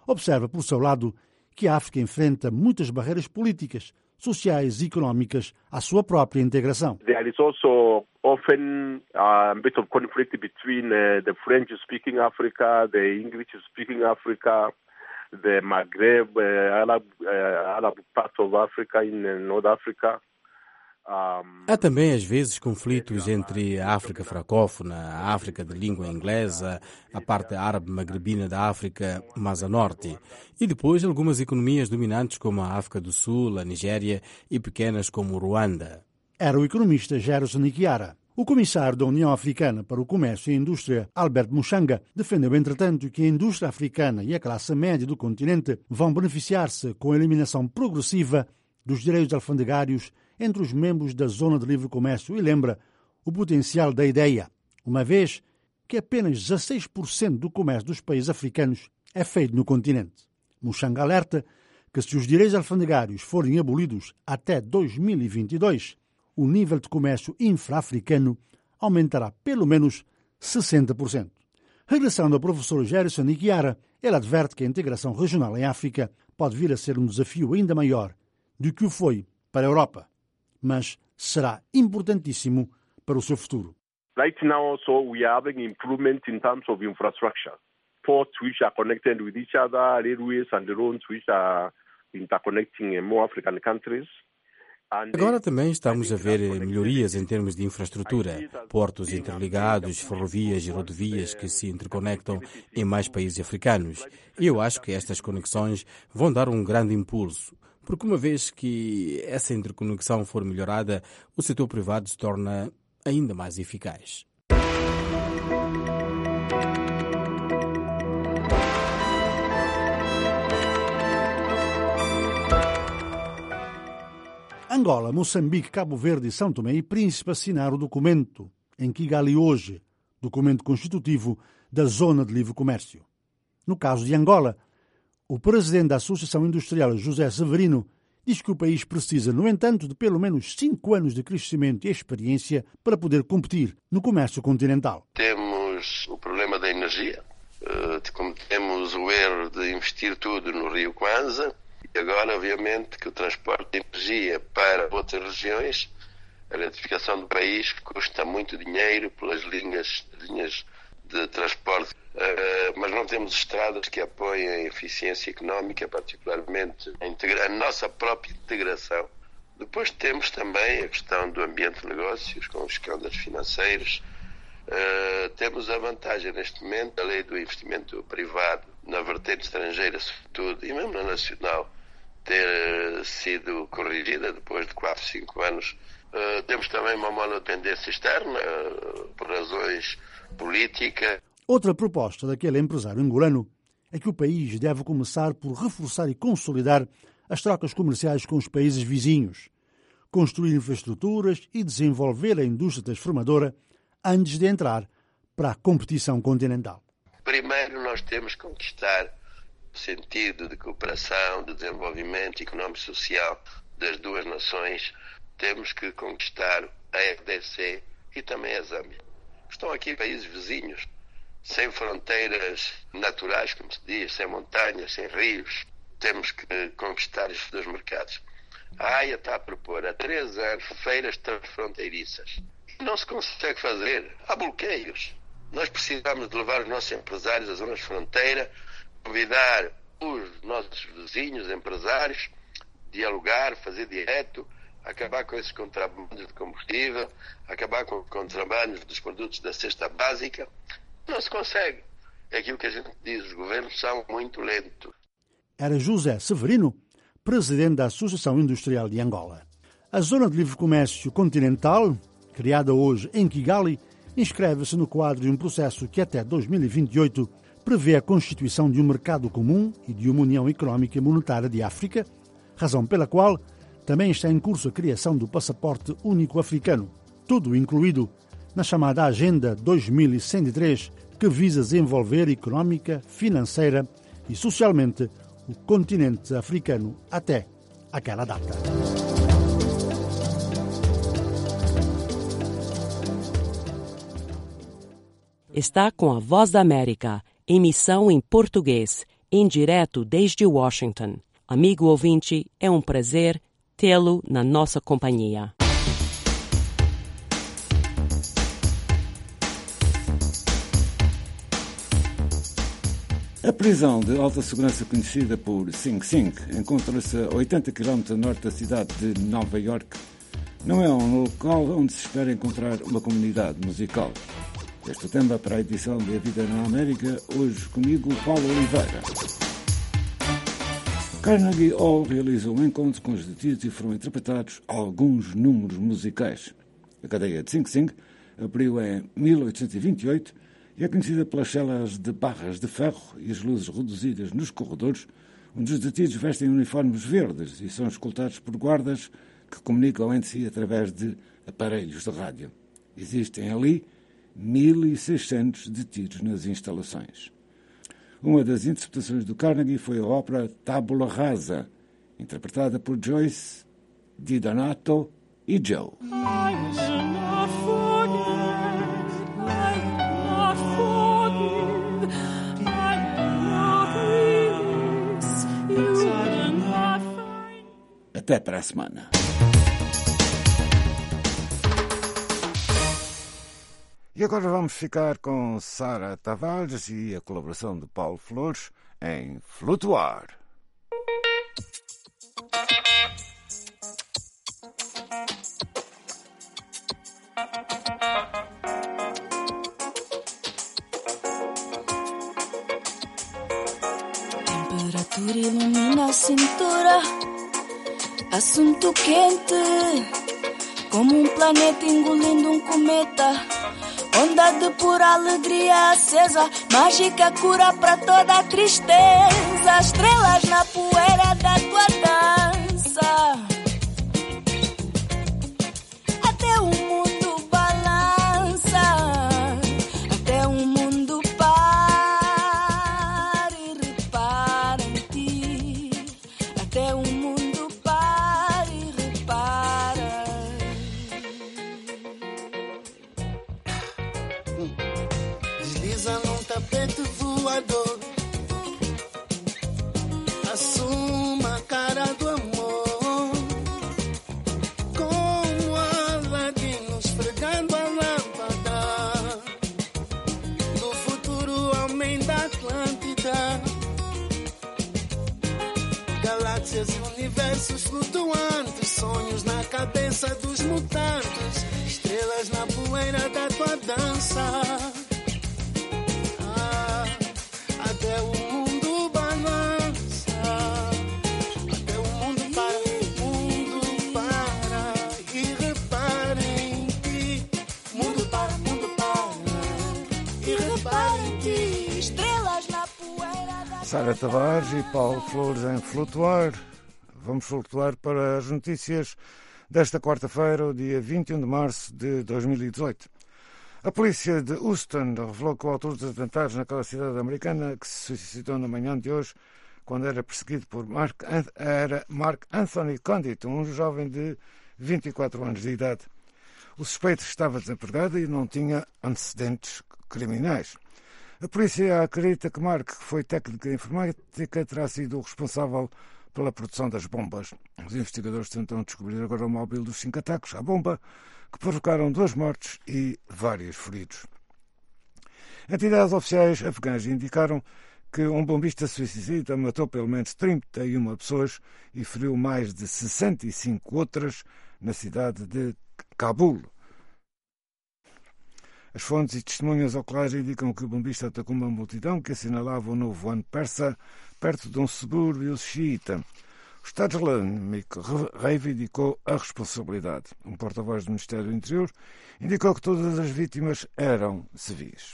observa, por seu lado, que a África enfrenta muitas barreiras políticas, sociais e económicas à sua própria integração. There is also often a bit of conflict between the French-speaking Africa, the English-speaking Africa, the Maghreb, Arab parts of Africa in North Africa. Há também, às vezes, conflitos entre a África francófona, a África de língua inglesa, a parte árabe-magrebina da África mais a norte, e depois algumas economias dominantes como a África do Sul, a Nigéria e pequenas como o Ruanda. Era o economista Gerson Nikiara. O comissário da União Africana para o Comércio e a Indústria, Albert Muchanga, defendeu, entretanto, que a indústria africana e a classe média do continente vão beneficiar-se com a eliminação progressiva dos direitos alfandegários entre os membros da Zona de Livre Comércio e lembra o potencial da ideia, uma vez que apenas 16% do comércio dos países africanos é feito no continente. Muchanga alerta que se os direitos alfandegários forem abolidos até 2022, o nível de comércio infra-africano aumentará pelo menos 60%. Regressando ao professor Gerson Nikiara, ele adverte que a integração regional em África pode vir a ser um desafio ainda maior do que o foi para a Europa, mas será importantíssimo para o seu futuro. Right now also we are having improvement in terms of infrastructure. Ports which are connected with each other, railways and roads which are interconnecting more African countries. Agora também estamos a ver melhorias em termos de infraestrutura, portos interligados, ferrovias e rodovias que se interconectam em mais países africanos. E eu acho que estas conexões vão dar um grande impulso, porque uma vez que essa interconexão for melhorada, o setor privado se torna ainda mais eficaz. Angola, Moçambique, Cabo Verde e São Tomé e Príncipe assinaram o documento em Kigali hoje, documento constitutivo da Zona de Livre Comércio. No caso de Angola, o presidente da Associação Industrial, José Severino, diz que o país precisa, no entanto, de pelo menos 5 anos de crescimento e experiência para poder competir no comércio continental. Temos o problema da energia, como temos o erro de investir tudo no Rio Kwanza, e agora, obviamente, que o transporte de energia para outras regiões, a eletrificação do país custa muito dinheiro pelas linhas de transporte, mas não temos estradas que apoiem a eficiência económica, particularmente a nossa própria integração. Depois temos também a questão do ambiente de negócios, com os escândalos financeiros. Temos a vantagem neste momento da lei do investimento privado na vertente estrangeira, sobretudo, e mesmo na nacional, ter sido corrigida depois de 4, 5 anos. Temos também uma monodependência externa, por razões políticas. Outra proposta daquele empresário angolano é que o país deve começar por reforçar e consolidar as trocas comerciais com os países vizinhos, construir infraestruturas e desenvolver a indústria transformadora antes de entrar para a competição continental. Primeiro nós temos que conquistar o sentido de cooperação, de desenvolvimento económico e social das duas nações. Temos que conquistar a RDC e também a Zâmbia. Estão aqui países vizinhos, sem fronteiras naturais, como se diz, sem montanhas, sem rios. Temos que conquistar estes dois mercados. A AIA está a propor há 3 anos feiras transfronteiriças. Não se consegue fazer. Há bloqueios. Nós precisamos de levar os nossos empresários às zonas de fronteira, convidar os nossos vizinhos, empresários, dialogar, fazer direto, acabar com esses contrabandos de combustível, acabar com contrabandos dos produtos da cesta básica. Não se consegue. É aquilo que a gente diz, os governos são muito lentos. Era José Severino, presidente da Associação Industrial de Angola. A Zona de Livre Comércio Continental, criada hoje em Kigali, inscreve-se no quadro de um processo que até 2028 prevê a constituição de um mercado comum e de uma União Económica e Monetária de África, razão pela qual também está em curso a criação do Passaporte Único Africano, tudo incluído na chamada Agenda 2103, que visa desenvolver económica, financeira e socialmente o continente africano até aquela data. Está com a Voz da América, emissão em português, em direto desde Washington. Amigo ouvinte, é um prazer tê-lo na nossa companhia. A prisão de alta segurança conhecida por Sing Sing encontra-se a 80 km a norte da cidade de Nova York. Não é um local onde se espera encontrar uma comunidade musical. Este tema para a edição de A Vida na América, hoje comigo, Paulo Oliveira. Carnegie Hall realizou um encontro com os detidos e foram interpretados alguns números musicais. A cadeia de Sing Sing abriu em 1828 e é conhecida pelas celas de barras de ferro e as luzes reduzidas nos corredores, onde os detidos vestem uniformes verdes e são escoltados por guardas que comunicam entre si através de aparelhos de rádio. Existem ali 1.600 detidos nas instalações. Uma das interpretações do Carnegie foi a ópera Tabula Rasa, interpretada por Joyce, Di Donato e Joe. Até para a semana. E agora vamos ficar com Sara Tavares e a colaboração de Paulo Flores em Flutuar. Temperatura ilumina a cintura, assunto quente, como um planeta engolindo um cometa. Onda de pura alegria acesa, mágica cura para toda a tristeza. Estrelas na poeira da tua dança, até o mundo balança, até o mundo para e repara em ti, até o mundo para e repara. Desliza num tapete voador, assuma a cara do amor, como Aladino esfregando a lâmpada do futuro homem da Atlântida. Galáxias e universos flutuantes, sonhos na cabeça dos mutantes, estrelas na poeira da tua dança. Até o mundo balança, até o mundo para e repara em ti. Mundo para e repara em ti. Estrelas na poeira da... Sara Tavares e Paulo Flores em Flutuar. Vamos flutuar para as notícias desta quarta-feira, o dia 21 de março de 2018. A polícia de Houston revelou que o autor dos atentados naquela cidade americana, que se suicidou na manhã de hoje, quando era perseguido por Mark Anthony Condit, um jovem de 24 anos de idade. O suspeito estava desempregado e não tinha antecedentes criminais. A polícia acredita que Mark, que foi técnico de informática, terá sido o responsável pela produção das bombas. Os investigadores tentam descobrir agora o móvel dos 5 ataques à bomba, que provocaram 2 mortes e vários feridos. Entidades oficiais afegãs indicaram que um bombista suicida matou pelo menos 31 pessoas e feriu mais de 65 outras na cidade de Cabul. As fontes e testemunhas oculares indicam que o bombista atacou uma multidão que assinalava o novo ano persa perto de um subúrbio xiita. O Estado Islâmico reivindicou a responsabilidade. Um porta-voz do Ministério do Interior indicou que todas as vítimas eram civis.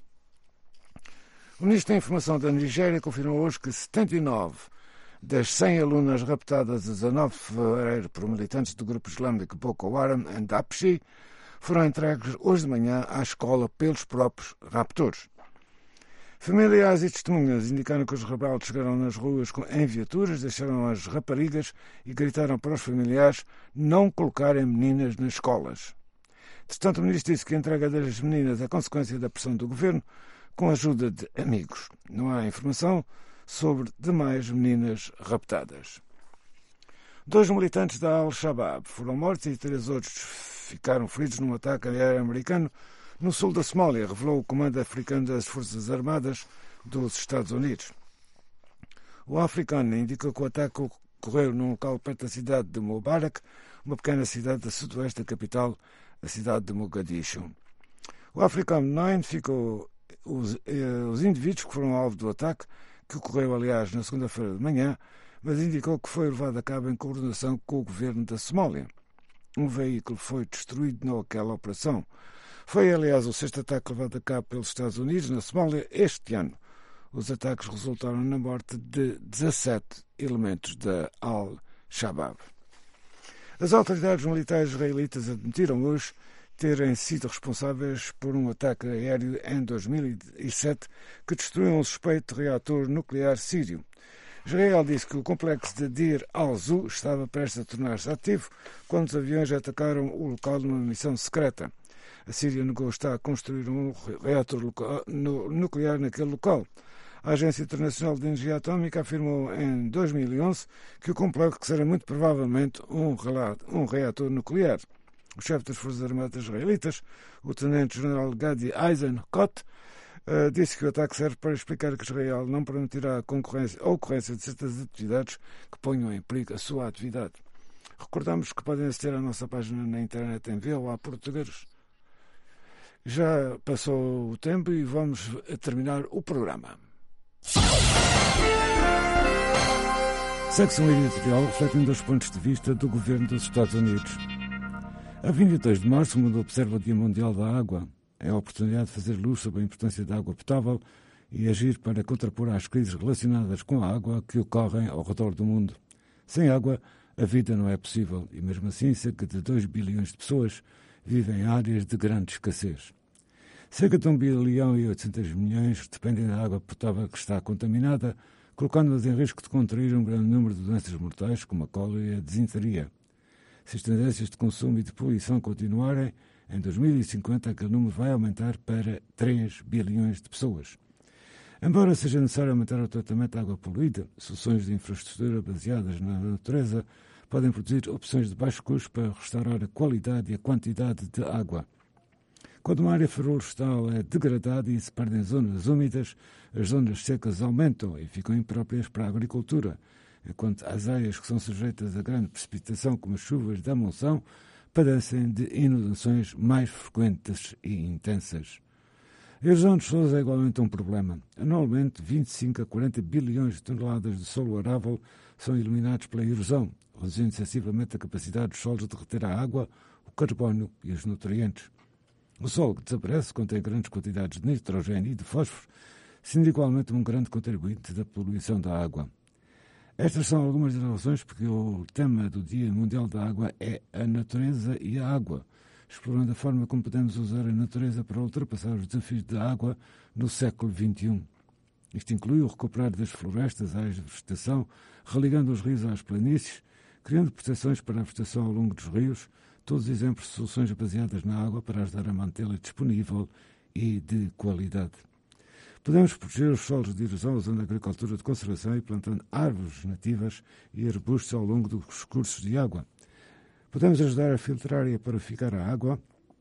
O Ministro da Informação da Nigéria confirmou hoje que 79 das 100 alunas raptadas a 19 de fevereiro por militantes do grupo islâmico Boko Haram em Dapchi foram entregues hoje de manhã à escola pelos próprios raptores. Familiares e testemunhas indicaram que os rebeldes chegaram nas ruas em viaturas, deixaram as raparigas e gritaram para os familiares não colocarem meninas nas escolas. Entretanto, o ministro disse que a entrega das meninas é consequência da pressão do governo com a ajuda de amigos. Não há informação sobre demais meninas raptadas. 2 militantes da Al-Shabaab foram mortos e 3 outros ficaram feridos num ataque aéreo americano no sul da Somália, revelou o Comando Africano das Forças Armadas dos Estados Unidos. O africano indicou que o ataque ocorreu num local perto da cidade de Mubarak, uma pequena cidade da sudoeste da capital, a cidade de Mogadishu. O africano não identificou os indivíduos que foram alvo do ataque, que ocorreu, aliás, na segunda-feira de manhã, mas indicou que foi levado a cabo em coordenação com o governo da Somália. Um veículo foi destruído naquela operação. Foi, aliás, o 6º ataque levado a cabo pelos Estados Unidos na Somália este ano. Os ataques resultaram na morte de 17 elementos da Al-Shabaab. As autoridades militares israelitas admitiram hoje terem sido responsáveis por um ataque aéreo em 2007 que destruiu um suspeito reator nuclear sírio. Israel disse que o complexo de Deir al-Zu estava prestes a tornar-se ativo quando os aviões atacaram o local numa missão secreta. A Síria negou estar a construir um reator nuclear naquele local. A Agência Internacional de Energia Atómica afirmou em 2011 que o complexo era muito provavelmente um reator nuclear. O chefe das Forças Armadas israelitas, o tenente-general Gadi Eisenkot, disse que o ataque serve para explicar que Israel não permitirá a ocorrência de certas atividades que ponham em perigo a sua atividade. Recordamos que podem aceder à nossa página na internet em VOA Português. Já passou o tempo e vamos terminar o programa. Segue-se um editorial refletindo os pontos de vista do governo dos Estados Unidos. A 22 de março, o mundo observa o Dia Mundial da Água. É a oportunidade de fazer luz sobre a importância da água potável e agir para contrapor às crises relacionadas com a água que ocorrem ao redor do mundo. Sem água, a vida não é possível e, mesmo assim, cerca de 2 bilhões de pessoas vivem em áreas de grande escassez. Cerca de 1 bilhão e 800 milhões dependem da água potável que está contaminada, colocando-as em risco de contrair um grande número de doenças mortais, como a cólera e a disenteria. Se as tendências de consumo e de poluição continuarem, em 2050 aquele número vai aumentar para 3 bilhões de pessoas. Embora seja necessário aumentar o tratamento da água poluída, soluções de infraestrutura baseadas na natureza podem produzir opções de baixo custo para restaurar a qualidade e a quantidade de água. Quando uma área florestal é degradada e se perdem zonas úmidas, as zonas secas aumentam e ficam impróprias para a agricultura, enquanto as áreas que são sujeitas a grande precipitação, como as chuvas da monção, padecem de inundações mais frequentes e intensas. A erosão de solos é igualmente um problema. Anualmente, 25 a 40 bilhões de toneladas de solo arável são eliminados pela erosão, reduzindo sensivelmente a capacidade dos solos de reter a água, o carbono e os nutrientes. O solo que desaparece contém grandes quantidades de nitrogênio e de fósforo, sendo igualmente um grande contribuinte da poluição da água. Estas são algumas das razões porque o tema do Dia Mundial da Água é a natureza e a água, explorando a forma como podemos usar a natureza para ultrapassar os desafios da água no século XXI. Isto inclui o recuperar das florestas, áreas de vegetação, religando os rios às planícies, criando proteções para a vegetação ao longo dos rios, todos exemplos de soluções baseadas na água para ajudar a mantê-la disponível e de qualidade. Podemos proteger os solos de erosão usando a agricultura de conservação e plantando árvores nativas e arbustos ao longo dos cursos de água. Podemos ajudar a filtrar e a purificar a água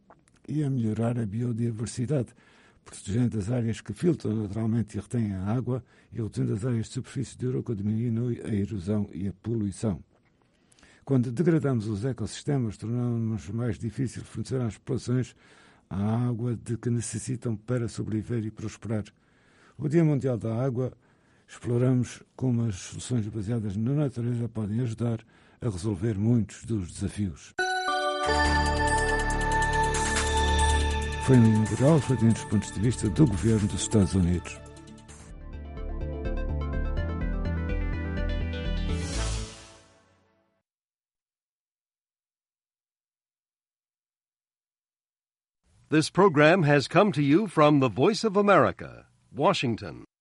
e a melhorar a biodiversidade, protegendo as áreas que filtram naturalmente e retêm a água e reduzindo as áreas de superfície de água que diminuem a erosão e a poluição. Quando degradamos os ecossistemas, tornamos mais difícil fornecer às populações a água de que necessitam para sobreviver e prosperar. O Dia Mundial da Água, exploramos como as soluções baseadas na natureza podem ajudar a resolver muitos dos desafios. Foi um inaugural refletindo os pontos de vista do governo dos Estados Unidos. This program has come to you from the Voice of America, Washington.